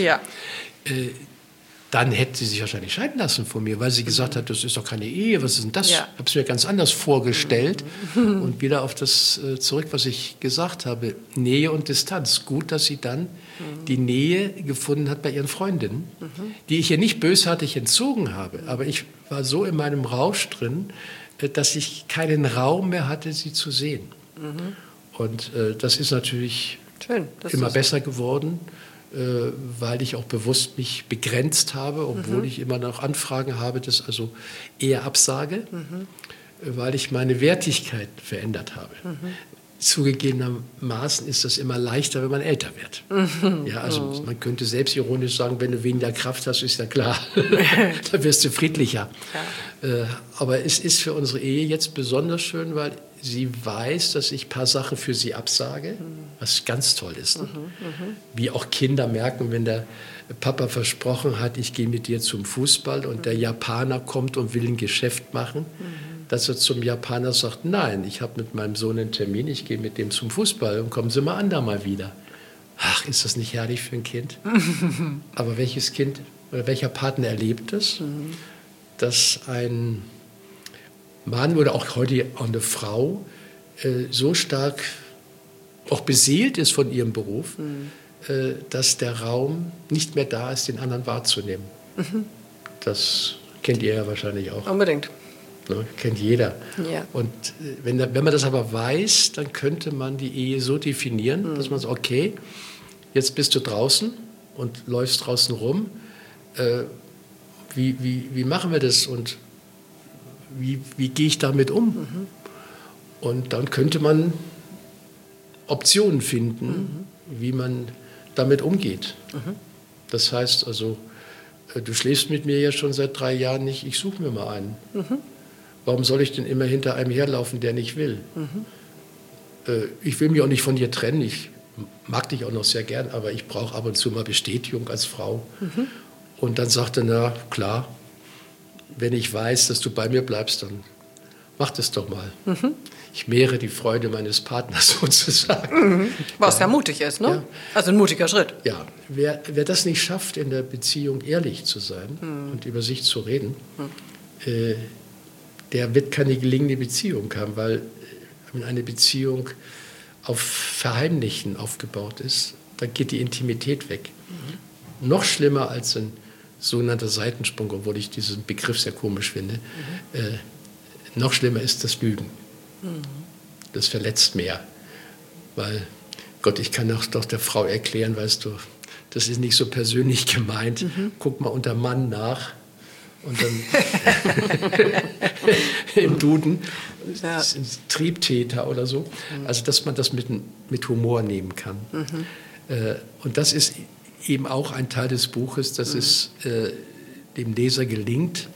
dann hätte sie sich wahrscheinlich scheiden lassen von mir, weil sie gesagt hat, das ist doch keine Ehe, was ist denn das? Ich habe es mir ganz anders vorgestellt. Und wieder auf das zurück, was ich gesagt habe, Nähe und Distanz. Gut, dass sie dann die Nähe gefunden hat bei ihren Freundinnen, die ich ihr nicht bösartig entzogen habe. Aber ich war so in meinem Rausch drin, dass ich keinen Raum mehr hatte, sie zu sehen. Und das ist natürlich immer besser geworden, weil ich auch bewusst mich begrenzt habe, obwohl ich immer noch Anfragen habe, das also eher absage, weil ich meine Wertigkeit verändert habe. Zugegebenermaßen ist das immer leichter, wenn man älter wird. Ja, also man könnte selbstironisch sagen, wenn du weniger Kraft hast, ist ja klar, dann wirst du friedlicher. Aber es ist für unsere Ehe jetzt besonders schön, weil sie weiß, dass ich ein paar Sachen für sie absage, was ganz toll ist. Ne? Wie auch Kinder merken, wenn der Papa versprochen hat, ich gehe mit dir zum Fußball und der Japaner kommt und will ein Geschäft machen, dass er zum Japaner sagt, nein, ich habe mit meinem Sohn einen Termin, ich gehe mit dem zum Fußball und kommen Sie mal andermal wieder. Ach, ist das nicht herrlich für ein Kind? Aber welches Kind oder welcher Partner erlebt es, dass ein Mann oder auch heute auch eine Frau so stark auch beseelt ist von ihrem Beruf, dass der Raum nicht mehr da ist, den anderen wahrzunehmen. Das kennt ihr ja wahrscheinlich auch. Unbedingt. Ne, kennt jeder. Ja. Und wenn man das aber weiß, dann könnte man die Ehe so definieren, dass man sagt, okay, jetzt bist du draußen und läufst draußen rum. Wie machen wir das und wie gehe ich damit um? Und dann könnte man Optionen finden, wie man damit umgeht. Das heißt also, du schläfst mit mir ja schon seit 3 Jahren nicht, ich suche mir mal einen. Warum soll ich denn immer hinter einem herlaufen, der nicht will? Ich will mich auch nicht von dir trennen, ich mag dich auch noch sehr gern, aber ich brauche ab und zu mal Bestätigung als Frau. Und dann sagte er, na klar, wenn ich weiß, dass du bei mir bleibst, dann mach das doch mal. Ich mehre die Freude meines Partners sozusagen. Was ja mutig ist, ne? Ja. Also ein mutiger Schritt. Ja, wer das nicht schafft, in der Beziehung ehrlich zu sein und über sich zu reden, der wird keine gelingende Beziehung haben, weil wenn eine Beziehung auf Verheimlichen aufgebaut ist, dann geht die Intimität weg. noch schlimmer als ein sogenannter Seitensprung, obwohl ich diesen Begriff sehr komisch finde. Noch schlimmer ist das Lügen. Das verletzt mehr. Weil, Gott, ich kann doch der Frau erklären, weißt du, das ist nicht so persönlich gemeint. Guck mal unter Mann nach. Und dann im Duden Triebtäter oder so. Also, dass man das mit Humor nehmen kann. Und das ist eben auch ein Teil des Buches, dass es dem Leser gelingt,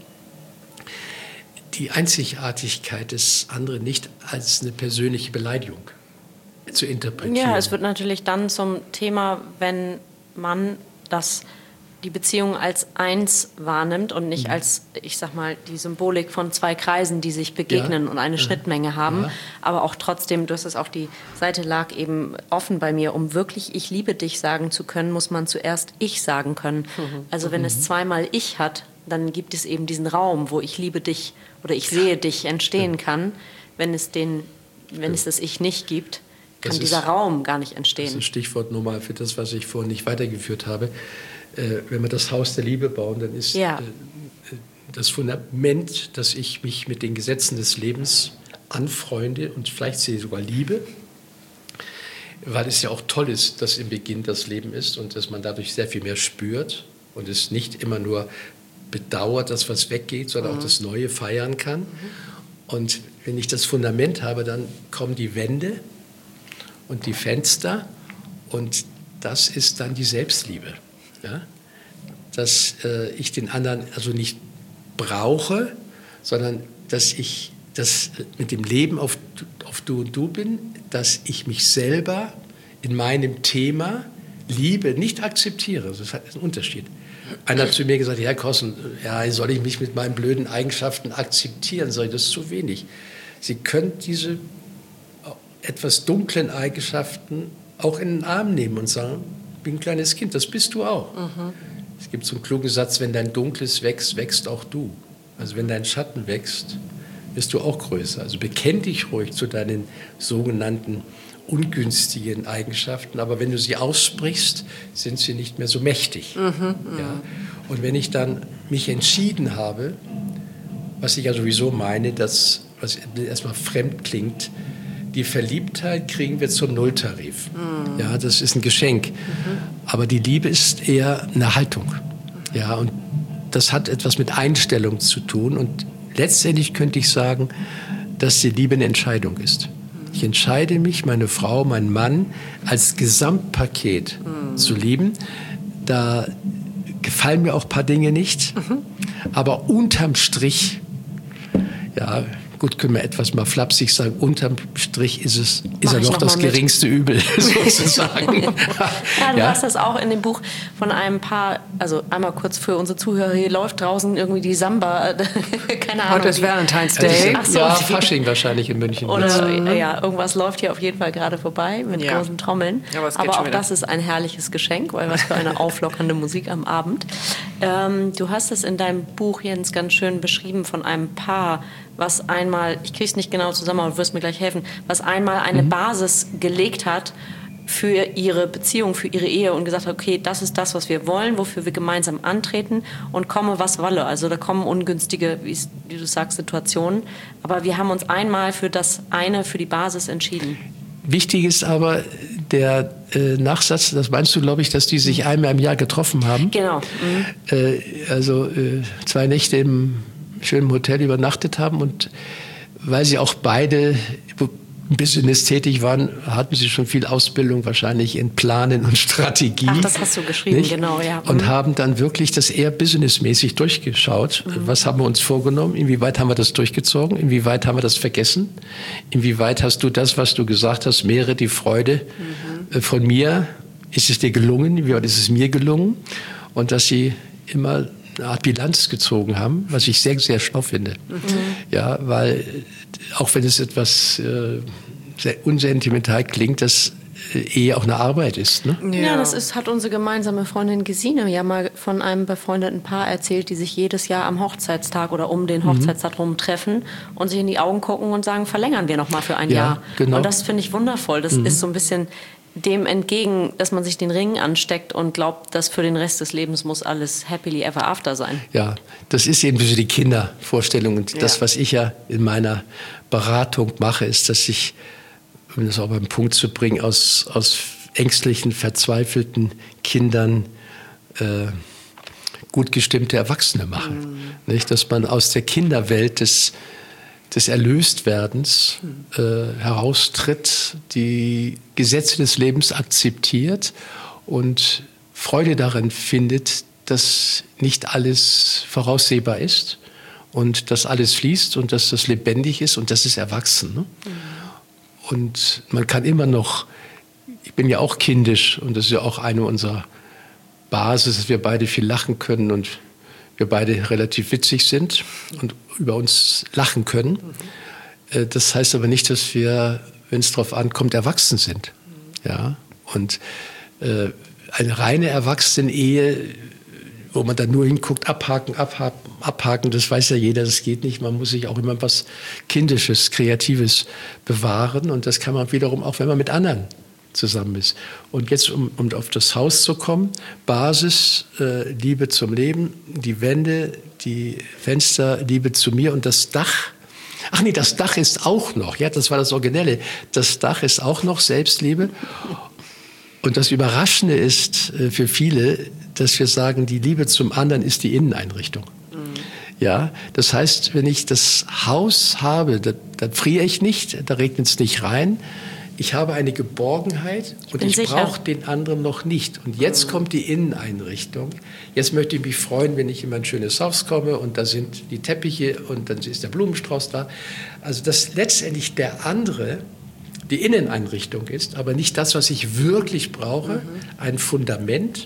die Einzigartigkeit des anderen nicht als eine persönliche Beleidigung zu interpretieren. Ja, es wird natürlich dann zum Thema, wenn man die Beziehung als eins wahrnimmt und nicht als, ich sag mal, die Symbolik von zwei Kreisen, die sich begegnen und eine Schnittmenge haben. Ja. Aber auch trotzdem, du hast es auch, die Seite lag eben offen bei mir, um wirklich ich liebe dich sagen zu können, muss man zuerst ich sagen können. Also wenn es zweimal ich hat, dann gibt es eben diesen Raum, wo ich liebe dich oder ich sehe dich entstehen kann. Wenn es das Ich nicht gibt, kann dieser Raum gar nicht entstehen. Das ist ein Stichwort nochmal für das, was ich vorhin nicht weitergeführt habe. Wenn wir das Haus der Liebe bauen, dann ist das Fundament, dass ich mich mit den Gesetzen des Lebens anfreunde und vielleicht sie sogar liebe, weil es ja auch toll ist, dass im Beginn das Leben ist und dass man dadurch sehr viel mehr spürt und es nicht immer nur bedauert, dass was weggeht, sondern auch das Neue feiern kann. Und wenn ich das Fundament habe, dann kommen die Wände und die Fenster und das ist dann die Selbstliebe. Ja? Dass ich den anderen also nicht brauche, sondern dass ich das mit dem Leben auf Du und Du bin, dass ich mich selber in meinem Thema liebe, nicht akzeptiere. Das hat einen Unterschied. Einer hat zu mir gesagt, Herr Kossen, soll ich mich mit meinen blöden Eigenschaften akzeptieren? Sag ich, das ist zu wenig. Sie können diese etwas dunklen Eigenschaften auch in den Arm nehmen und sagen, wie ein kleines Kind, das bist du auch. Es gibt so einen klugen Satz, wenn dein Dunkles wächst, wächst auch du. Also wenn dein Schatten wächst, wirst du auch größer. Also bekenn dich ruhig zu deinen sogenannten ungünstigen Eigenschaften, aber wenn du sie aussprichst, sind sie nicht mehr so mächtig. Ja? Und wenn ich dann mich entschieden habe, was ich ja sowieso meine, was erstmal fremd klingt, die Verliebtheit kriegen wir zum Nulltarif. Ja, das ist ein Geschenk. Aber die Liebe ist eher eine Haltung. Ja, und das hat etwas mit Einstellung zu tun. Und letztendlich könnte ich sagen, dass die Liebe eine Entscheidung ist. Ich entscheide mich, meine Frau, meinen Mann als Gesamtpaket zu lieben. Da gefallen mir auch ein paar Dinge nicht. Aber unterm Strich, ja, gut, können wir etwas mal flapsig sagen, unterm Strich ist er doch das geringste Übel, sozusagen. Ja, du hast das auch in dem Buch von einem Paar, also einmal kurz für unsere Zuhörer, hier läuft draußen irgendwie die Samba, keine Ahnung. Heute ist Valentine's Day. Fasching wahrscheinlich in München. Oder irgendwas läuft hier auf jeden Fall gerade vorbei mit großen Trommeln. Aber auch das ist ein herrliches Geschenk, weil was für eine auflockernde Musik am Abend. Du hast es in deinem Buch, Jens, ganz schön beschrieben von einem Paar, was einmal, ich kriege es nicht genau zusammen, aber du wirst mir gleich helfen, was einmal eine Basis gelegt hat für ihre Beziehung, für ihre Ehe und gesagt hat, okay, das ist das, was wir wollen, wofür wir gemeinsam antreten und komme, was wolle. Also da kommen ungünstige, wie du sagst, Situationen. Aber wir haben uns einmal für das eine, für die Basis entschieden. Wichtig ist aber der Nachsatz, das meinst du, glaube ich, dass die sich einmal im Jahr getroffen haben. Genau. 2 Nächte im schönen Hotel übernachtet haben und weil sie auch beide Business tätig waren, hatten sie schon viel Ausbildung wahrscheinlich in Planen und Strategie. Ach, das hast du geschrieben, nicht? Genau, ja. Und haben dann wirklich das eher businessmäßig durchgeschaut. Was haben wir uns vorgenommen? Inwieweit haben wir das durchgezogen? Inwieweit haben wir das vergessen? Inwieweit hast du das, was du gesagt hast, mehre die Freude von mir? Ist es dir gelungen? Inwieweit ist es mir gelungen? Und dass sie immer eine Art Bilanz gezogen haben, was ich sehr, sehr schlau finde. Ja, weil auch wenn es etwas sehr unsentimental klingt, das Ehe auch eine Arbeit ist. Ne? Ja, das hat unsere gemeinsame Freundin Gesine ja mal von einem befreundeten Paar erzählt, die sich jedes Jahr am Hochzeitstag oder um den Hochzeitstag rum treffen und sich in die Augen gucken und sagen, verlängern wir noch mal für ein Jahr. Genau. Und das finde ich wundervoll. Das ist so ein bisschen dem entgegen, dass man sich den Ring ansteckt und glaubt, dass für den Rest des Lebens muss alles happily ever after sein. Ja, das ist eben so die Kindervorstellung. Und das, was ich ja in meiner Beratung mache, ist, dass ich, um das auch beim Punkt zu bringen, aus ängstlichen, verzweifelten Kindern gut gestimmte Erwachsene mache. Nicht? Dass man aus der Kinderwelt des Erlöstwerdens heraustritt, die Gesetze des Lebens akzeptiert und Freude darin findet, dass nicht alles voraussehbar ist und dass alles fließt und dass das lebendig ist und das ist erwachsen. Ne? Und man kann immer noch, ich bin ja auch kindisch und das ist ja auch eine unserer Basis, dass wir beide viel lachen können und wir beide relativ witzig sind und über uns lachen können. Das heißt aber nicht, dass wir, wenn es darauf ankommt, erwachsen sind. Ja? Und eine reine Erwachsenen-Ehe, wo man dann nur hinguckt, abhaken, das weiß ja jeder, das geht nicht. Man muss sich auch immer was Kindisches, Kreatives bewahren. Und das kann man wiederum auch, wenn man mit anderen zusammen ist. Und jetzt, um auf das Haus zu kommen, Basis, Liebe zum Leben, die Wände, die Fenster, Liebe zu mir und das Dach. Ach nee, das Dach ist auch noch, ja, das war das Originelle. Das Dach ist auch noch Selbstliebe. Und das Überraschende ist für viele, dass wir sagen, die Liebe zum anderen ist die Inneneinrichtung. Ja, das heißt, wenn ich das Haus habe, da friere ich nicht, da regnet es nicht rein. Ich habe eine Geborgenheit und ich brauche den anderen noch nicht. Und jetzt kommt die Inneneinrichtung. Jetzt möchte ich mich freuen, wenn ich in mein schönes Haus komme und da sind die Teppiche und dann ist der Blumenstrauß da. Also dass letztendlich der andere die Inneneinrichtung ist, aber nicht das, was ich wirklich brauche, ein Fundament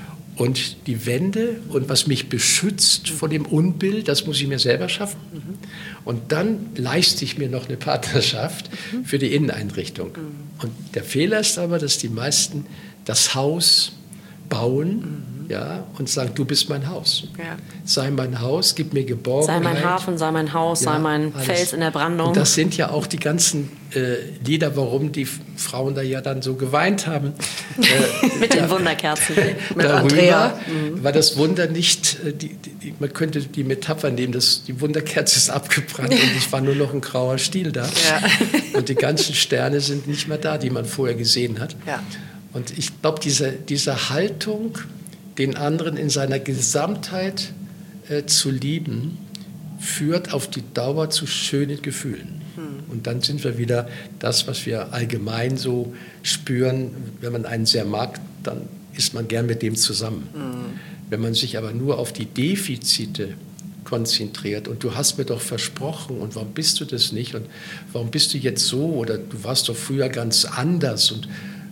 und die Wände und was mich beschützt vor dem Unbill, das muss ich mir selber schaffen. Und dann leiste ich mir noch eine Partnerschaft für die Inneneinrichtung. Und der Fehler ist aber, dass die meisten das Haus bauen, ja, und sagen, du bist mein Haus. Ja. Sei mein Haus, gib mir Geborgenheit. Sei mein Hafen, sei mein Haus, sei mein Fels in der Brandung. Und das sind ja auch die ganzen Lieder, warum die Frauen da ja dann so geweint haben. Mit den Wunderkerzen. Mit Andrea. War das Wunder nicht, man könnte die Metapher nehmen, die Wunderkerze ist abgebrannt und es war nur noch ein grauer Stiel da. Ja. Und die ganzen Sterne sind nicht mehr da, die man vorher gesehen hat. Ja. Und ich glaube, diese Haltung, den anderen in seiner Gesamtheit zu lieben, führt auf die Dauer zu schönen Gefühlen. Und dann sind wir wieder das, was wir allgemein so spüren. Wenn man einen sehr mag, dann ist man gern mit dem zusammen. Wenn man sich aber nur auf die Defizite konzentriert und du hast mir doch versprochen und warum bist du das nicht und warum bist du jetzt so oder du warst doch früher ganz anders und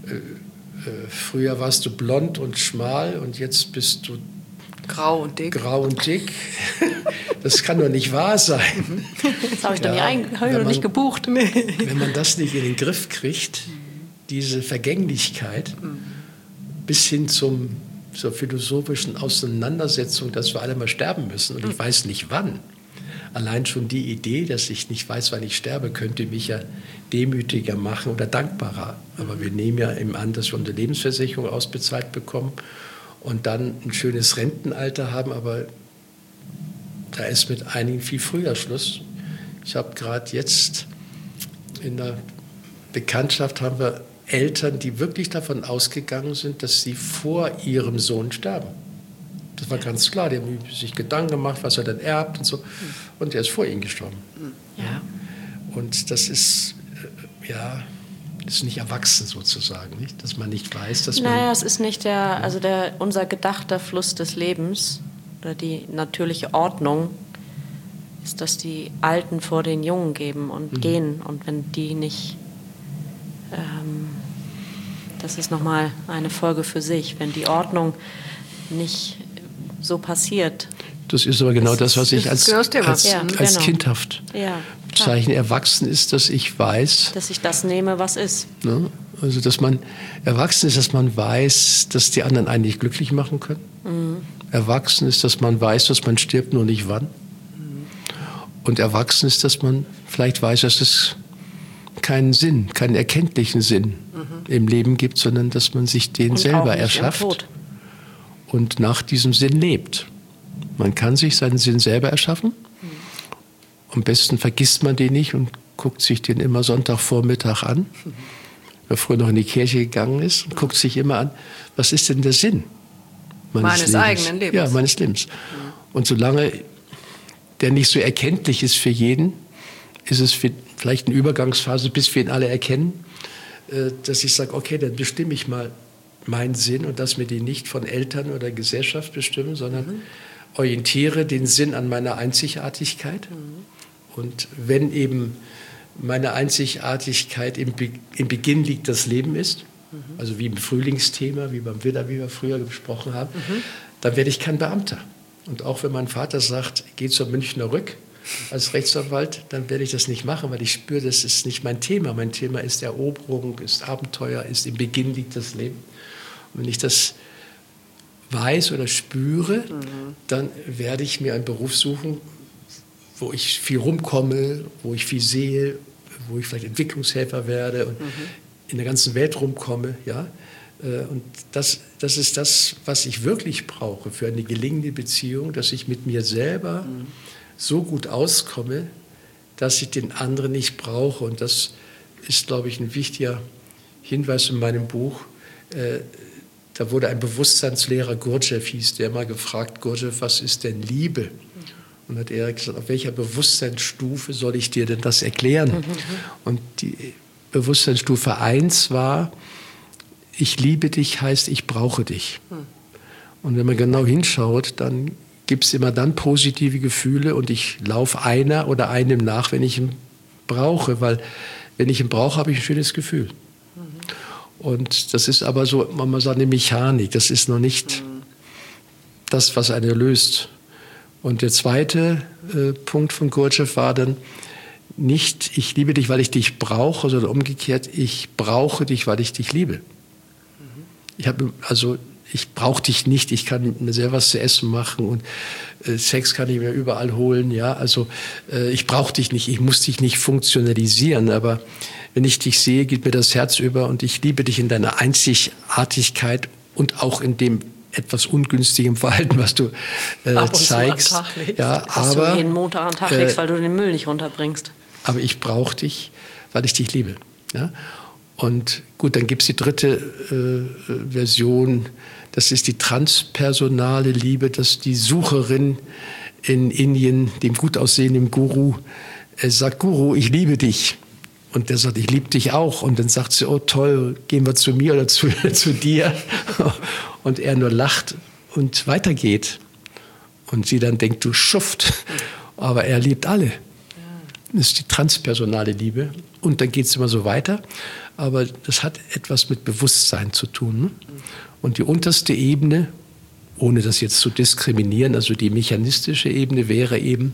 früher warst du blond und schmal und jetzt bist du grau und dick. Das kann doch nicht wahr sein. Das habe ich doch nicht gebucht. Wenn man das nicht in den Griff kriegt, diese Vergänglichkeit, bis hin zur philosophischen Auseinandersetzung, dass wir alle mal sterben müssen und ich weiß nicht wann. Allein schon die Idee, dass ich nicht weiß, wann ich sterbe, könnte mich ja demütiger machen oder dankbarer. Aber wir nehmen ja eben an, dass wir unsere Lebensversicherung ausbezahlt bekommen und dann ein schönes Rentenalter haben, aber da ist mit einigen viel früher Schluss. Ich habe gerade jetzt in der Bekanntschaft haben wir Eltern, die wirklich davon ausgegangen sind, dass sie vor ihrem Sohn sterben. Das war ganz klar, die haben sich Gedanken gemacht, was er dann erbt und so. Und er ist vor ihnen gestorben. Ja. Und das ist, ist nicht erwachsen sozusagen, nicht? Dass man nicht weiß, dass man... Naja, es ist nicht unser gedachter Fluss des Lebens oder die natürliche Ordnung ist, dass die Alten vor den Jungen geben und gehen. Und wenn die nicht... das ist nochmal eine Folge für sich. Wenn die Ordnung nicht so passiert. Das ist aber genau das, was ich als kindhaft bezeichne. Erwachsen ist, dass ich weiß... Dass ich das nehme, was ist. Ne? Also, dass man erwachsen ist, dass man weiß, dass die anderen einen nicht glücklich machen können. Erwachsen ist, dass man weiß, dass man stirbt, nur nicht wann. Und erwachsen ist, dass man vielleicht weiß, dass es keinen erkenntlichen Sinn im Leben gibt, sondern dass man sich den Und selber auch nicht erschafft im Tod. und nach diesem Sinn lebt. Man kann sich seinen Sinn selber erschaffen. Am besten vergisst man den nicht und guckt sich den immer Sonntagvormittag an. Wer früher noch in die Kirche gegangen ist, und guckt sich immer an, was ist denn der Sinn meines eigenen Lebens? Ja, meines Lebens. Und solange der nicht so erkenntlich ist für jeden, ist es vielleicht eine Übergangsphase, bis wir ihn alle erkennen, dass ich sage, okay, dann bestimme ich mal meinen Sinn und lass mir den nicht von Eltern oder Gesellschaft bestimmen, sondern orientiere den Sinn an meiner Einzigartigkeit. Und wenn eben meine Einzigartigkeit im Beginn liegt, das Leben ist, also wie im Frühlingsthema, wie beim Widder, wie wir früher gesprochen haben, dann werde ich kein Beamter. Und auch wenn mein Vater sagt, geh zur Münchner Rück als Rechtsanwalt, dann werde ich das nicht machen, weil ich spüre, das ist nicht mein Thema. Mein Thema ist Eroberung, ist Abenteuer, ist im Beginn liegt das Leben. Und wenn ich das weiß oder spüre, dann werde ich mir einen Beruf suchen, wo ich viel rumkomme, wo ich viel sehe, wo ich vielleicht Entwicklungshelfer werde und in der ganzen Welt rumkomme. Ja? Und das ist das, was ich wirklich brauche für eine gelingende Beziehung, dass ich mit mir selber so gut auskomme, dass ich den anderen nicht brauche. Und das ist, glaube ich, ein wichtiger Hinweis in meinem Buch. Da wurde ein Bewusstseinslehrer, Gurdjieff hieß, der mal gefragt, Gurdjieff, was ist denn Liebe? Und hat er gesagt, auf welcher Bewusstseinsstufe soll ich dir denn das erklären? Und die Bewusstseinsstufe 1 war, ich liebe dich heißt, ich brauche dich. Und wenn man genau hinschaut, dann gibt es immer dann positive Gefühle und ich laufe einer oder einem nach, wenn ich ihn brauche, weil wenn ich ihn brauche, habe ich ein schönes Gefühl. Und das ist aber so, man sagt, eine Mechanik, das ist noch nicht das, was einen löst. Und der zweite Punkt von Gurdjieff war dann nicht, ich liebe dich, weil ich dich brauche, sondern umgekehrt, ich brauche dich, weil ich dich liebe. Ich brauche dich nicht, ich kann mir selber was zu essen machen und Sex kann ich mir überall holen. Ja? Also ich brauche dich nicht, ich muss dich nicht funktionalisieren, aber wenn ich dich sehe, geht mir das Herz über und ich liebe dich in deiner Einzigartigkeit und auch in dem etwas ungünstigen Verhalten, was du zeigst. Ja, was du jeden Montag an den Tag legst, weil du den Müll nicht runterbringst. Aber ich brauche dich, weil ich dich liebe. Ja? Und gut, dann gibt es die dritte Version, das ist die transpersonale Liebe, dass die Sucherin in Indien, dem gut aussehenden Guru, sagt, Guru, ich liebe dich. Und der sagt, ich liebe dich auch. Und dann sagt sie, oh toll, gehen wir zu mir oder zu dir. Und er nur lacht und weitergeht. Und sie dann denkt, du Schuft. Aber er liebt alle. Das ist die transpersonale Liebe. Und dann geht es immer so weiter. Aber das hat etwas mit Bewusstsein zu tun. Ne? Und die unterste Ebene, ohne das jetzt zu diskriminieren, also die mechanistische Ebene wäre eben,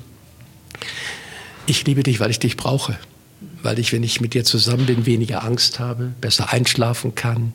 ich liebe dich, weil ich dich brauche. Weil ich, wenn ich mit dir zusammen bin, weniger Angst habe, besser einschlafen kann,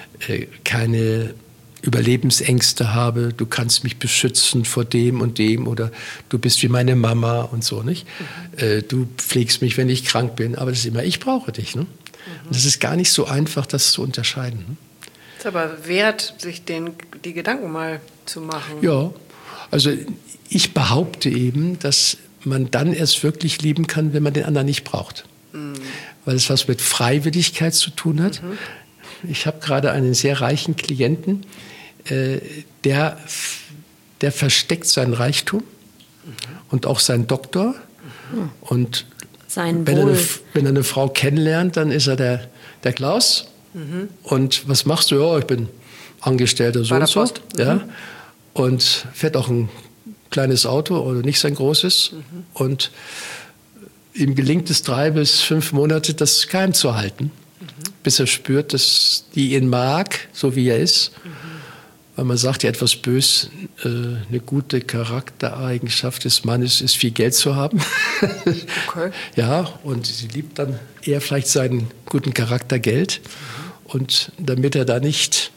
keine Überlebensängste habe, du kannst mich beschützen vor dem und dem oder du bist wie meine Mama und so, nicht? Du pflegst mich, wenn ich krank bin, aber das ist immer, ich brauche dich. Ne? Und das ist gar nicht so einfach, das zu unterscheiden. Ne? Es ist aber wert, sich die Gedanken mal zu machen. Ja, also ich behaupte eben, dass man dann erst wirklich lieben kann, wenn man den anderen nicht braucht. Weil es was mit Freiwilligkeit zu tun hat. Ich habe gerade einen sehr reichen Klienten, der versteckt seinen Reichtum und auch seinen Doktor. Und wenn er eine Frau kennenlernt, dann ist er der Klaus. Und was machst du? Ja, ich bin Angestellter so und so. Ja. Und fährt auch ein kleines Auto oder nicht sein großes. Und ihm gelingt es 3 bis 5 Monate, das geheim zu halten, bis er spürt, dass die ihn mag, so wie er ist. Weil man sagt ja etwas bös, eine gute Charaktereigenschaft des Mannes ist, viel Geld zu haben. Okay. Ja, und sie liebt dann eher vielleicht seinen guten Charakter Geld. Und damit er da nicht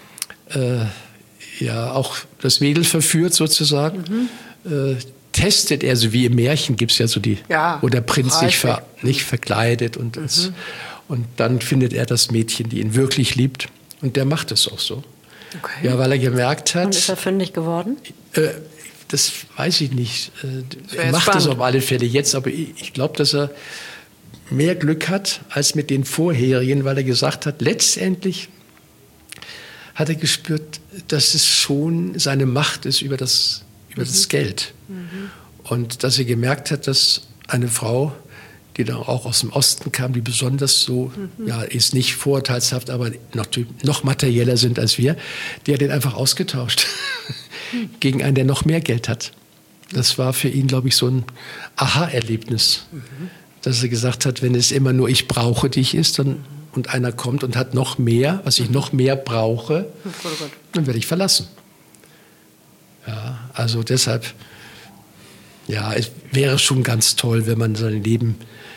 auch das Mädel verführt sozusagen, testet er, so wie im Märchen gibt es ja so die, wo der Prinz sich nicht verkleidet und Und dann findet er das Mädchen, die ihn wirklich liebt. Und der macht es auch so. Okay. Ja, weil er gemerkt hat... Und ist er fündig geworden? Das weiß ich nicht. Er jetzt macht es spannend. auf alle Fälle jetzt, aber ich glaube, dass er mehr Glück hat als mit den vorherigen, weil er gesagt hat, letztendlich hat er gespürt, dass es schon seine Macht ist über das Geld. Und dass er gemerkt hat, dass eine Frau, die dann auch aus dem Osten kam, die besonders so, ja, ist nicht vorurteilshaft, aber noch materieller sind als wir, die hat den einfach ausgetauscht gegen einen, der noch mehr Geld hat. Das war für ihn, glaube ich, so ein Aha-Erlebnis, dass er gesagt hat, wenn es immer nur ich brauche dich ist, dann, und einer kommt und hat noch mehr, was ich noch mehr brauche, dann werde ich verlassen. Ja, also deshalb, ja, es wäre schon ganz toll, wenn man sein Leben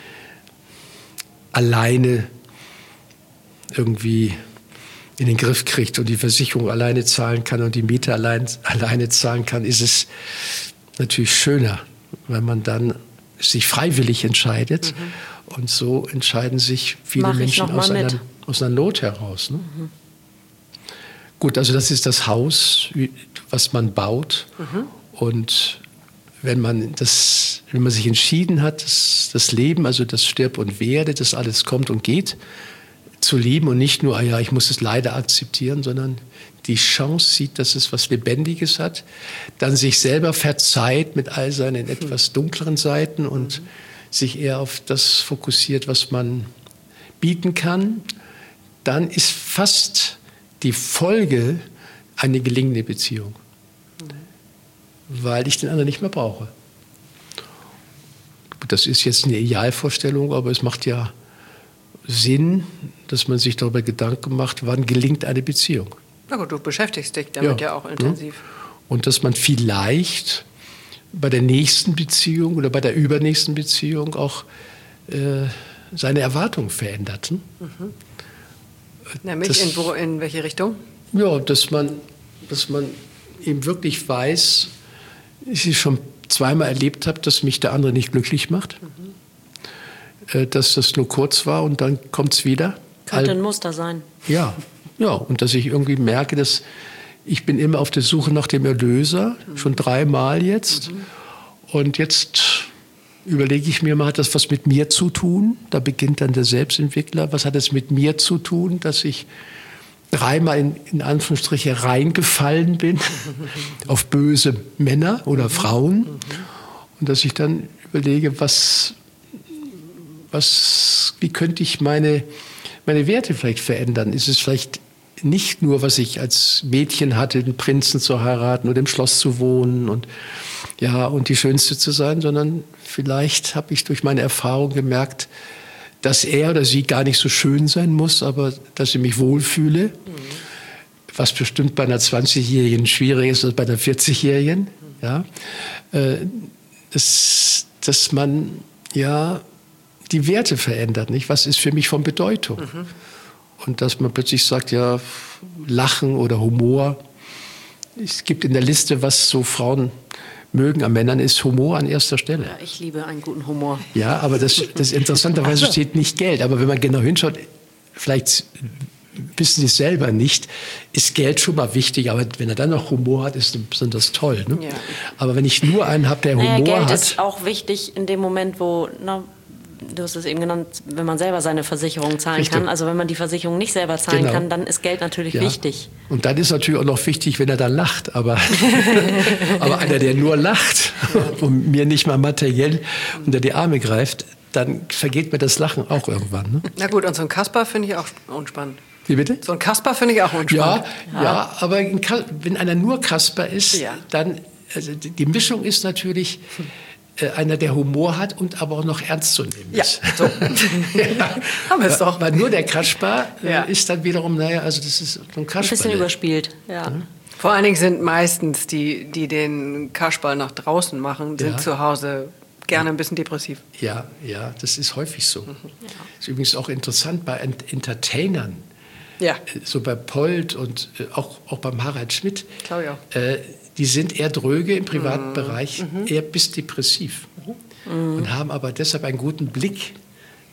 alleine irgendwie in den Griff kriegt und die Versicherung alleine zahlen kann und die Miete alleine zahlen kann, ist es natürlich schöner, wenn man dann sich freiwillig entscheidet. Und so entscheiden sich viele Menschen aus einer Not heraus. Ne? Gut, also das ist das Haus, was man baut. Und wenn man sich entschieden hat, das Leben, also das Stirb und Werde, das alles kommt und geht, zu lieben und nicht nur, ich muss es leider akzeptieren, sondern die Chance sieht, dass es was Lebendiges hat, dann sich selber verzeiht mit all seinen etwas dunkleren Seiten und sich eher auf das fokussiert, was man bieten kann, dann ist fast die Folge eine gelingende Beziehung. Weil ich den anderen nicht mehr brauche. Das ist jetzt eine Idealvorstellung, aber es macht ja Sinn, dass man sich darüber Gedanken macht, wann gelingt eine Beziehung. Na gut, du beschäftigst dich damit ja auch intensiv. Und dass man vielleicht bei der nächsten Beziehung oder bei der übernächsten Beziehung auch seine Erwartungen verändert. Nämlich in welche Richtung? Ja, dass man eben wirklich weiß, ich es schon zweimal erlebt habe, dass mich der andere nicht glücklich macht. Dass das nur kurz war und dann kommt es wieder. Könnte ein Muster sein. Ja, und dass ich irgendwie merke, dass ich bin immer auf der Suche nach dem Erlöser, schon 3-mal jetzt. Und jetzt überlege ich mir mal, hat das was mit mir zu tun? Da beginnt dann der Selbstentwickler. Was hat es mit mir zu tun, dass ich 3-mal in Anführungsstriche reingefallen bin auf böse Männer oder Frauen? Und dass ich dann überlege, wie könnte ich meine Werte vielleicht verändern? Ist es vielleicht nicht nur, was ich als Mädchen hatte, den Prinzen zu heiraten oder im Schloss zu wohnen und die Schönste zu sein, sondern vielleicht habe ich durch meine Erfahrung gemerkt, dass er oder sie gar nicht so schön sein muss, aber dass ich mich wohlfühle, was bestimmt bei einer 20-Jährigen schwieriger ist als bei einer 40-Jährigen. Ja? Dass man die Werte verändert, nicht? Was ist für mich von Bedeutung? Und dass man plötzlich sagt, ja, Lachen oder Humor. Es gibt in der Liste, was so Frauen mögen an Männern, ist Humor an erster Stelle. Ja, ich liebe einen guten Humor. Ja, aber das interessanterweise steht nicht Geld. Aber wenn man genau hinschaut, vielleicht wissen Sie es selber nicht, ist Geld schon mal wichtig. Aber wenn er dann noch Humor hat, ist das toll. Ne? Ja. Aber wenn ich nur einen habe, der Humor Geld hat... Geld ist auch wichtig in dem Moment, wo... Du hast es eben genannt, wenn man selber seine Versicherung zahlen kann. Also wenn man die Versicherung nicht selber zahlen kann, dann ist Geld natürlich wichtig. Und dann ist natürlich auch noch wichtig, wenn er dann lacht. Aber einer, der nur lacht und mir nicht mal materiell unter die Arme greift, dann vergeht mir das Lachen auch irgendwann. Ne? Na gut, und so ein Kasper finde ich auch unspannend. Wie bitte? So ein Kasper finde ich auch unspannend. Ja, aber wenn einer nur Kasper ist, dann, also die Mischung ist natürlich... einer, der Humor hat und aber auch noch ernst zu nehmen ist. Ja, so. Haben wir es doch. Weil nur der Kasper ist dann wiederum, also das ist so ein Kasper. Ein bisschen überspielt, ja. Vor allen Dingen sind meistens die den Kasperl nach draußen machen, sind zu Hause gerne ein bisschen depressiv. Ja, das ist häufig so. Das ist übrigens auch interessant bei Entertainern. Ja. So bei Polt und auch beim Harald Schmidt. Glaube ich auch. Die sind eher dröge im privaten Bereich, eher bis depressiv. Und haben aber deshalb einen guten Blick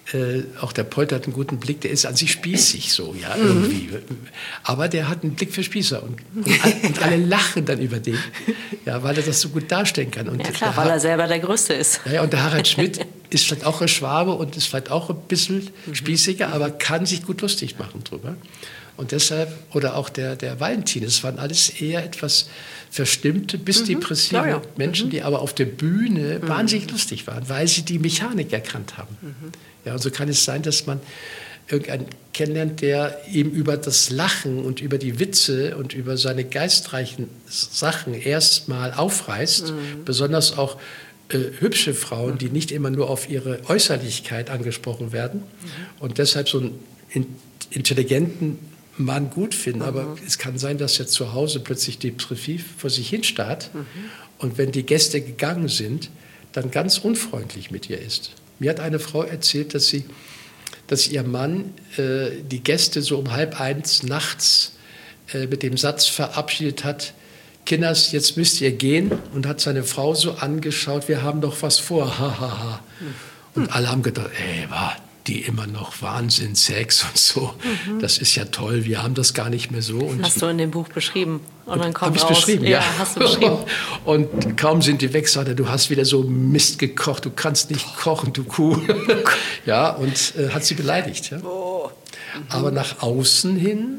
auch der Polter hat einen guten Blick, der ist an sich spießig so, ja, irgendwie. Aber der hat einen Blick für Spießer und alle lachen dann über den, ja, weil er das so gut darstellen kann. Und ja klar, weil er selber der Größte ist. Ja, und der Harald Schmidt ist vielleicht auch ein Schwabe und ist vielleicht auch ein bisschen spießiger, aber kann sich gut lustig machen drüber. Und deshalb, oder auch der Valentin, das waren alles eher etwas verstimmte, bis depressive Menschen, die aber auf der Bühne wahnsinnig lustig waren, weil sie die Mechanik erkannt haben. Ja, und so kann es sein, dass man irgendeinen kennenlernt, der ihm über das Lachen und über die Witze und über seine geistreichen Sachen erstmal aufreißt, besonders auch hübsche Frauen, die nicht immer nur auf ihre Äußerlichkeit angesprochen werden und deshalb so einen intelligenten Mann gut finden, aber es kann sein, dass er zu Hause plötzlich depressiv vor sich hin starrt und wenn die Gäste gegangen sind, dann ganz unfreundlich mit ihr ist. Mir hat eine Frau erzählt, dass ihr Mann die Gäste so um 12:30 nachts mit dem Satz verabschiedet hat: Kinders, jetzt müsst ihr gehen, und hat seine Frau so angeschaut, wir haben doch was vor, hahaha. Und alle haben gedacht, war die immer noch Wahnsinnssex und so. Das ist ja toll, wir haben das gar nicht mehr so. Und hast du in dem Buch beschrieben. Und dann kommt raus. Beschrieben, ja. Hast du beschrieben. Und kaum sind die weg, sagt er, du hast wieder so Mist gekocht, du kannst nicht kochen, du Kuh. Ja, und hat sie beleidigt. Ja. Aber nach außen hin,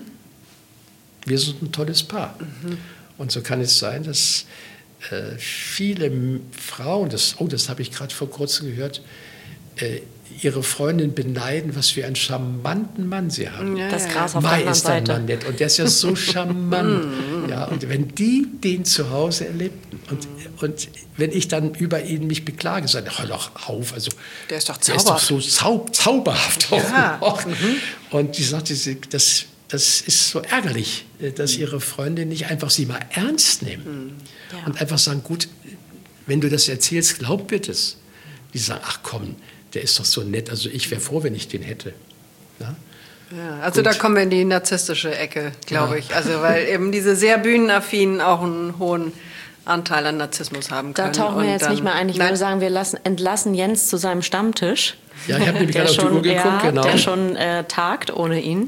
wir sind ein tolles Paar. Und so kann es sein, dass viele Frauen, das habe ich gerade vor kurzem gehört, ihre Freundin beneiden, was für einen charmanten Mann sie haben. Ja, das Gras auf der anderen Seite. Ist der Mann nett und der ist ja so charmant. Ja, und wenn die den zu Hause erlebten und wenn ich dann über ihn mich beklage, sage ich, hör doch auf, also der ist doch so zauberhaft. Ja. Und die sagte, das ist so ärgerlich, dass ihre Freunde nicht einfach sie mal ernst nehmen und einfach sagen, gut, wenn du das erzählst, glaub mir das. Die sagen, ach komm, der ist doch so nett, also ich wäre froh, wenn ich den hätte. Ja? Ja, also gut. Da kommen wir in die narzisstische Ecke, glaube ich. Also weil eben diese sehr bühnenaffinen auch einen hohen Anteil an Narzissmus haben können. Da tauchen wir jetzt nicht mehr ein. Ich würde sagen, wir entlassen Jens zu seinem Stammtisch. Ja, ich habe nämlich gerade auf die Uhr geguckt, genau. Der schon tagt ohne ihn.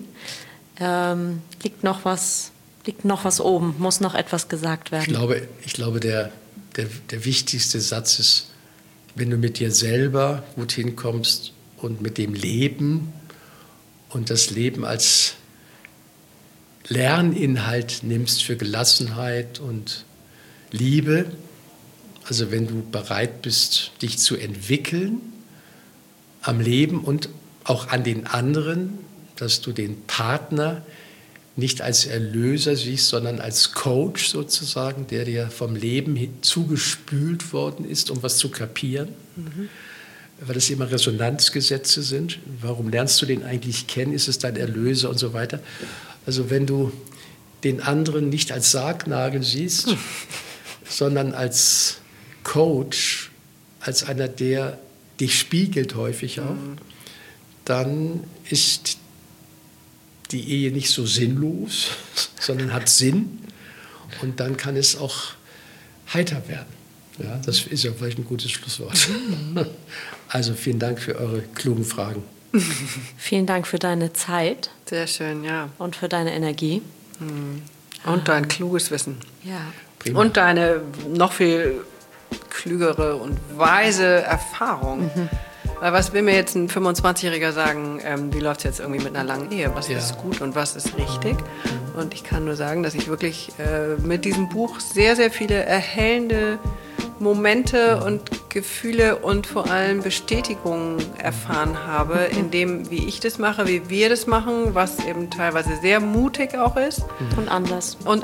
Liegt noch was oben, muss noch etwas gesagt werden. Ich glaube der wichtigste Satz ist, wenn du mit dir selber gut hinkommst und mit dem Leben und das Leben als Lerninhalt nimmst für Gelassenheit und Liebe, also wenn du bereit bist, dich zu entwickeln am Leben und auch an den anderen, dass du den Partner nicht als Erlöser siehst, sondern als Coach sozusagen, der dir vom Leben zugespült worden ist, um was zu kapieren, weil das immer Resonanzgesetze sind. Warum lernst du den eigentlich kennen? Ist es dein Erlöser und so weiter? Also wenn du den anderen nicht als Sargnagel siehst, sondern als Coach, als einer, der dich spiegelt häufig auch, dann ist die Ehe nicht so sinnlos, sondern hat Sinn. Und dann kann es auch heiter werden. Ja, das ist ja vielleicht ein gutes Schlusswort. Also vielen Dank für eure klugen Fragen. Vielen Dank für deine Zeit. Sehr schön, ja. Und für deine Energie. Und dein kluges Wissen. Ja. Prima. Und deine noch viel klügere und weise Erfahrung. Weil was will mir jetzt ein 25-Jähriger sagen, wie läuft es jetzt irgendwie mit einer langen Ehe? Was ist gut und was ist richtig? Und ich kann nur sagen, dass ich wirklich mit diesem Buch sehr, sehr viele erhellende Momente und Gefühle und vor allem Bestätigungen erfahren habe, in dem, wie ich das mache, wie wir das machen, was eben teilweise sehr mutig auch ist. Und anders. Und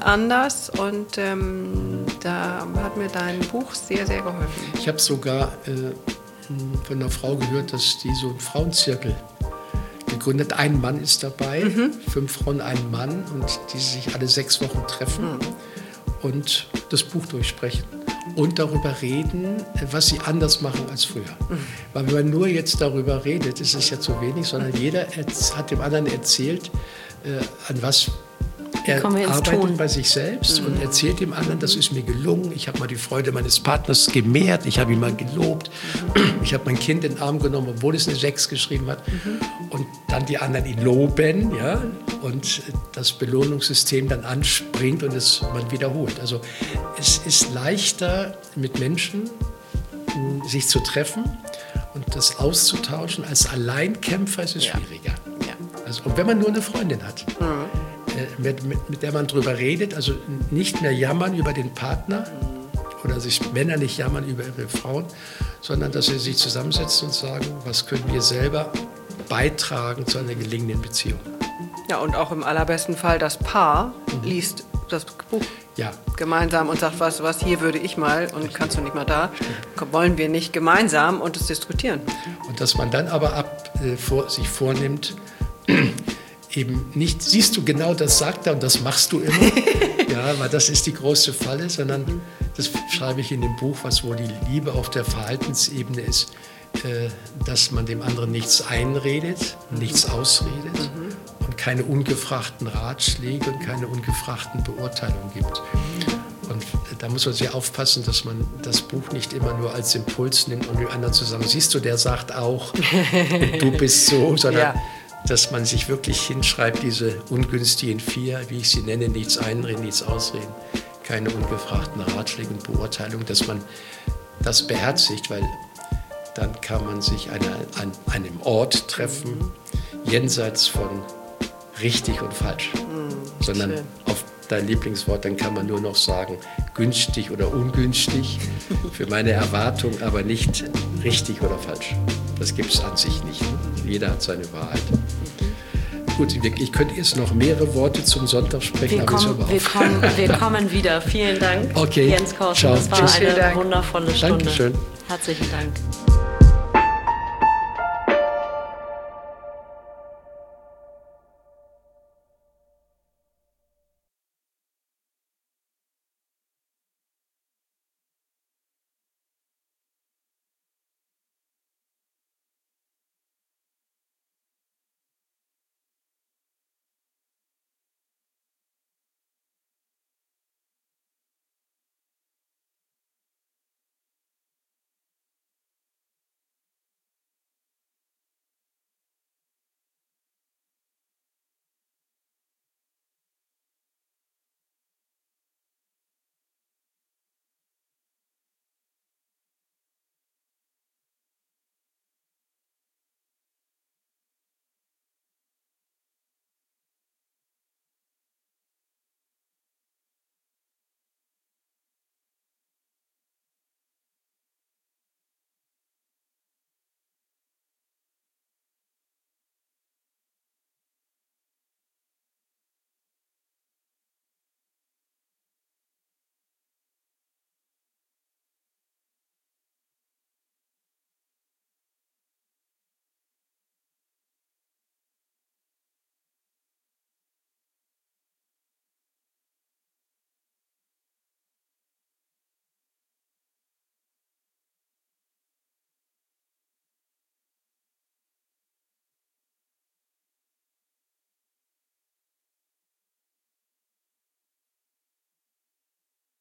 da hat mir dein Buch sehr, sehr geholfen. Ich habe sogar von einer Frau gehört, dass die so einen Frauenzirkel gegründet. Ein Mann ist dabei, 5 Frauen, ein Mann, und die sich alle 6 Wochen treffen und das Buch durchsprechen und darüber reden, was sie anders machen als früher. Weil wenn man nur jetzt darüber redet, ist es ja zu wenig, sondern jeder hat dem anderen erzählt, an was Er arbeitet bei sich selbst und erzählt dem anderen, das ist mir gelungen. Ich habe mal die Freude meines Partners gemehrt. Ich habe ihn mal gelobt. Ich habe mein Kind in den Arm genommen, obwohl es eine 6 geschrieben hat. Und dann die anderen ihn loben, ja, und das Belohnungssystem dann anspringt und man wiederholt. Also es ist leichter, mit Menschen sich zu treffen und das auszutauschen. Als Alleinkämpfer ist es schwieriger. Ja. Also, und wenn man nur eine Freundin hat, mit der man drüber redet, also nicht mehr jammern über den Partner oder sich Männer nicht jammern über ihre Frauen, sondern dass sie sich zusammensetzen und sagen, was können wir selber beitragen zu einer gelingenden Beziehung. Ja, und auch im allerbesten Fall das Paar liest das Buch gemeinsam und sagt, was hier würde ich mal und kannst du nicht mal da, wollen wir nicht gemeinsam und es diskutieren. Und dass man dann aber sich vornimmt, eben nicht, siehst du genau, das sagt er und das machst du immer, ja, weil das ist die große Falle, sondern das schreibe ich in dem Buch, wo die Liebe auf der Verhaltensebene ist, dass man dem anderen nichts einredet, nichts ausredet und keine ungefragten Ratschläge und keine ungefragten Beurteilungen gibt. Und da muss man sehr aufpassen, dass man das Buch nicht immer nur als Impuls nimmt und mit anderen zusammen, siehst du, der sagt auch, du bist so, sondern dass man sich wirklich hinschreibt, diese ungünstigen 4, wie ich sie nenne, nichts einreden, nichts ausreden, keine ungefragten Ratschläge und Beurteilungen, dass man das beherzigt, weil dann kann man sich an einem Ort treffen, jenseits von richtig und falsch, sondern auf dein Lieblingswort, dann kann man nur noch sagen, günstig oder ungünstig, für meine Erwartung, aber nicht richtig oder falsch. Das gibt es an sich nicht. Jeder hat seine Wahrheit. Gut, ich könnte jetzt noch mehrere Worte zum Sonntag sprechen, wir kommen wieder. Vielen Dank, okay. Jens Korsen. Ciao. Das war eine wundervolle Stunde. Dankeschön. Herzlichen Dank.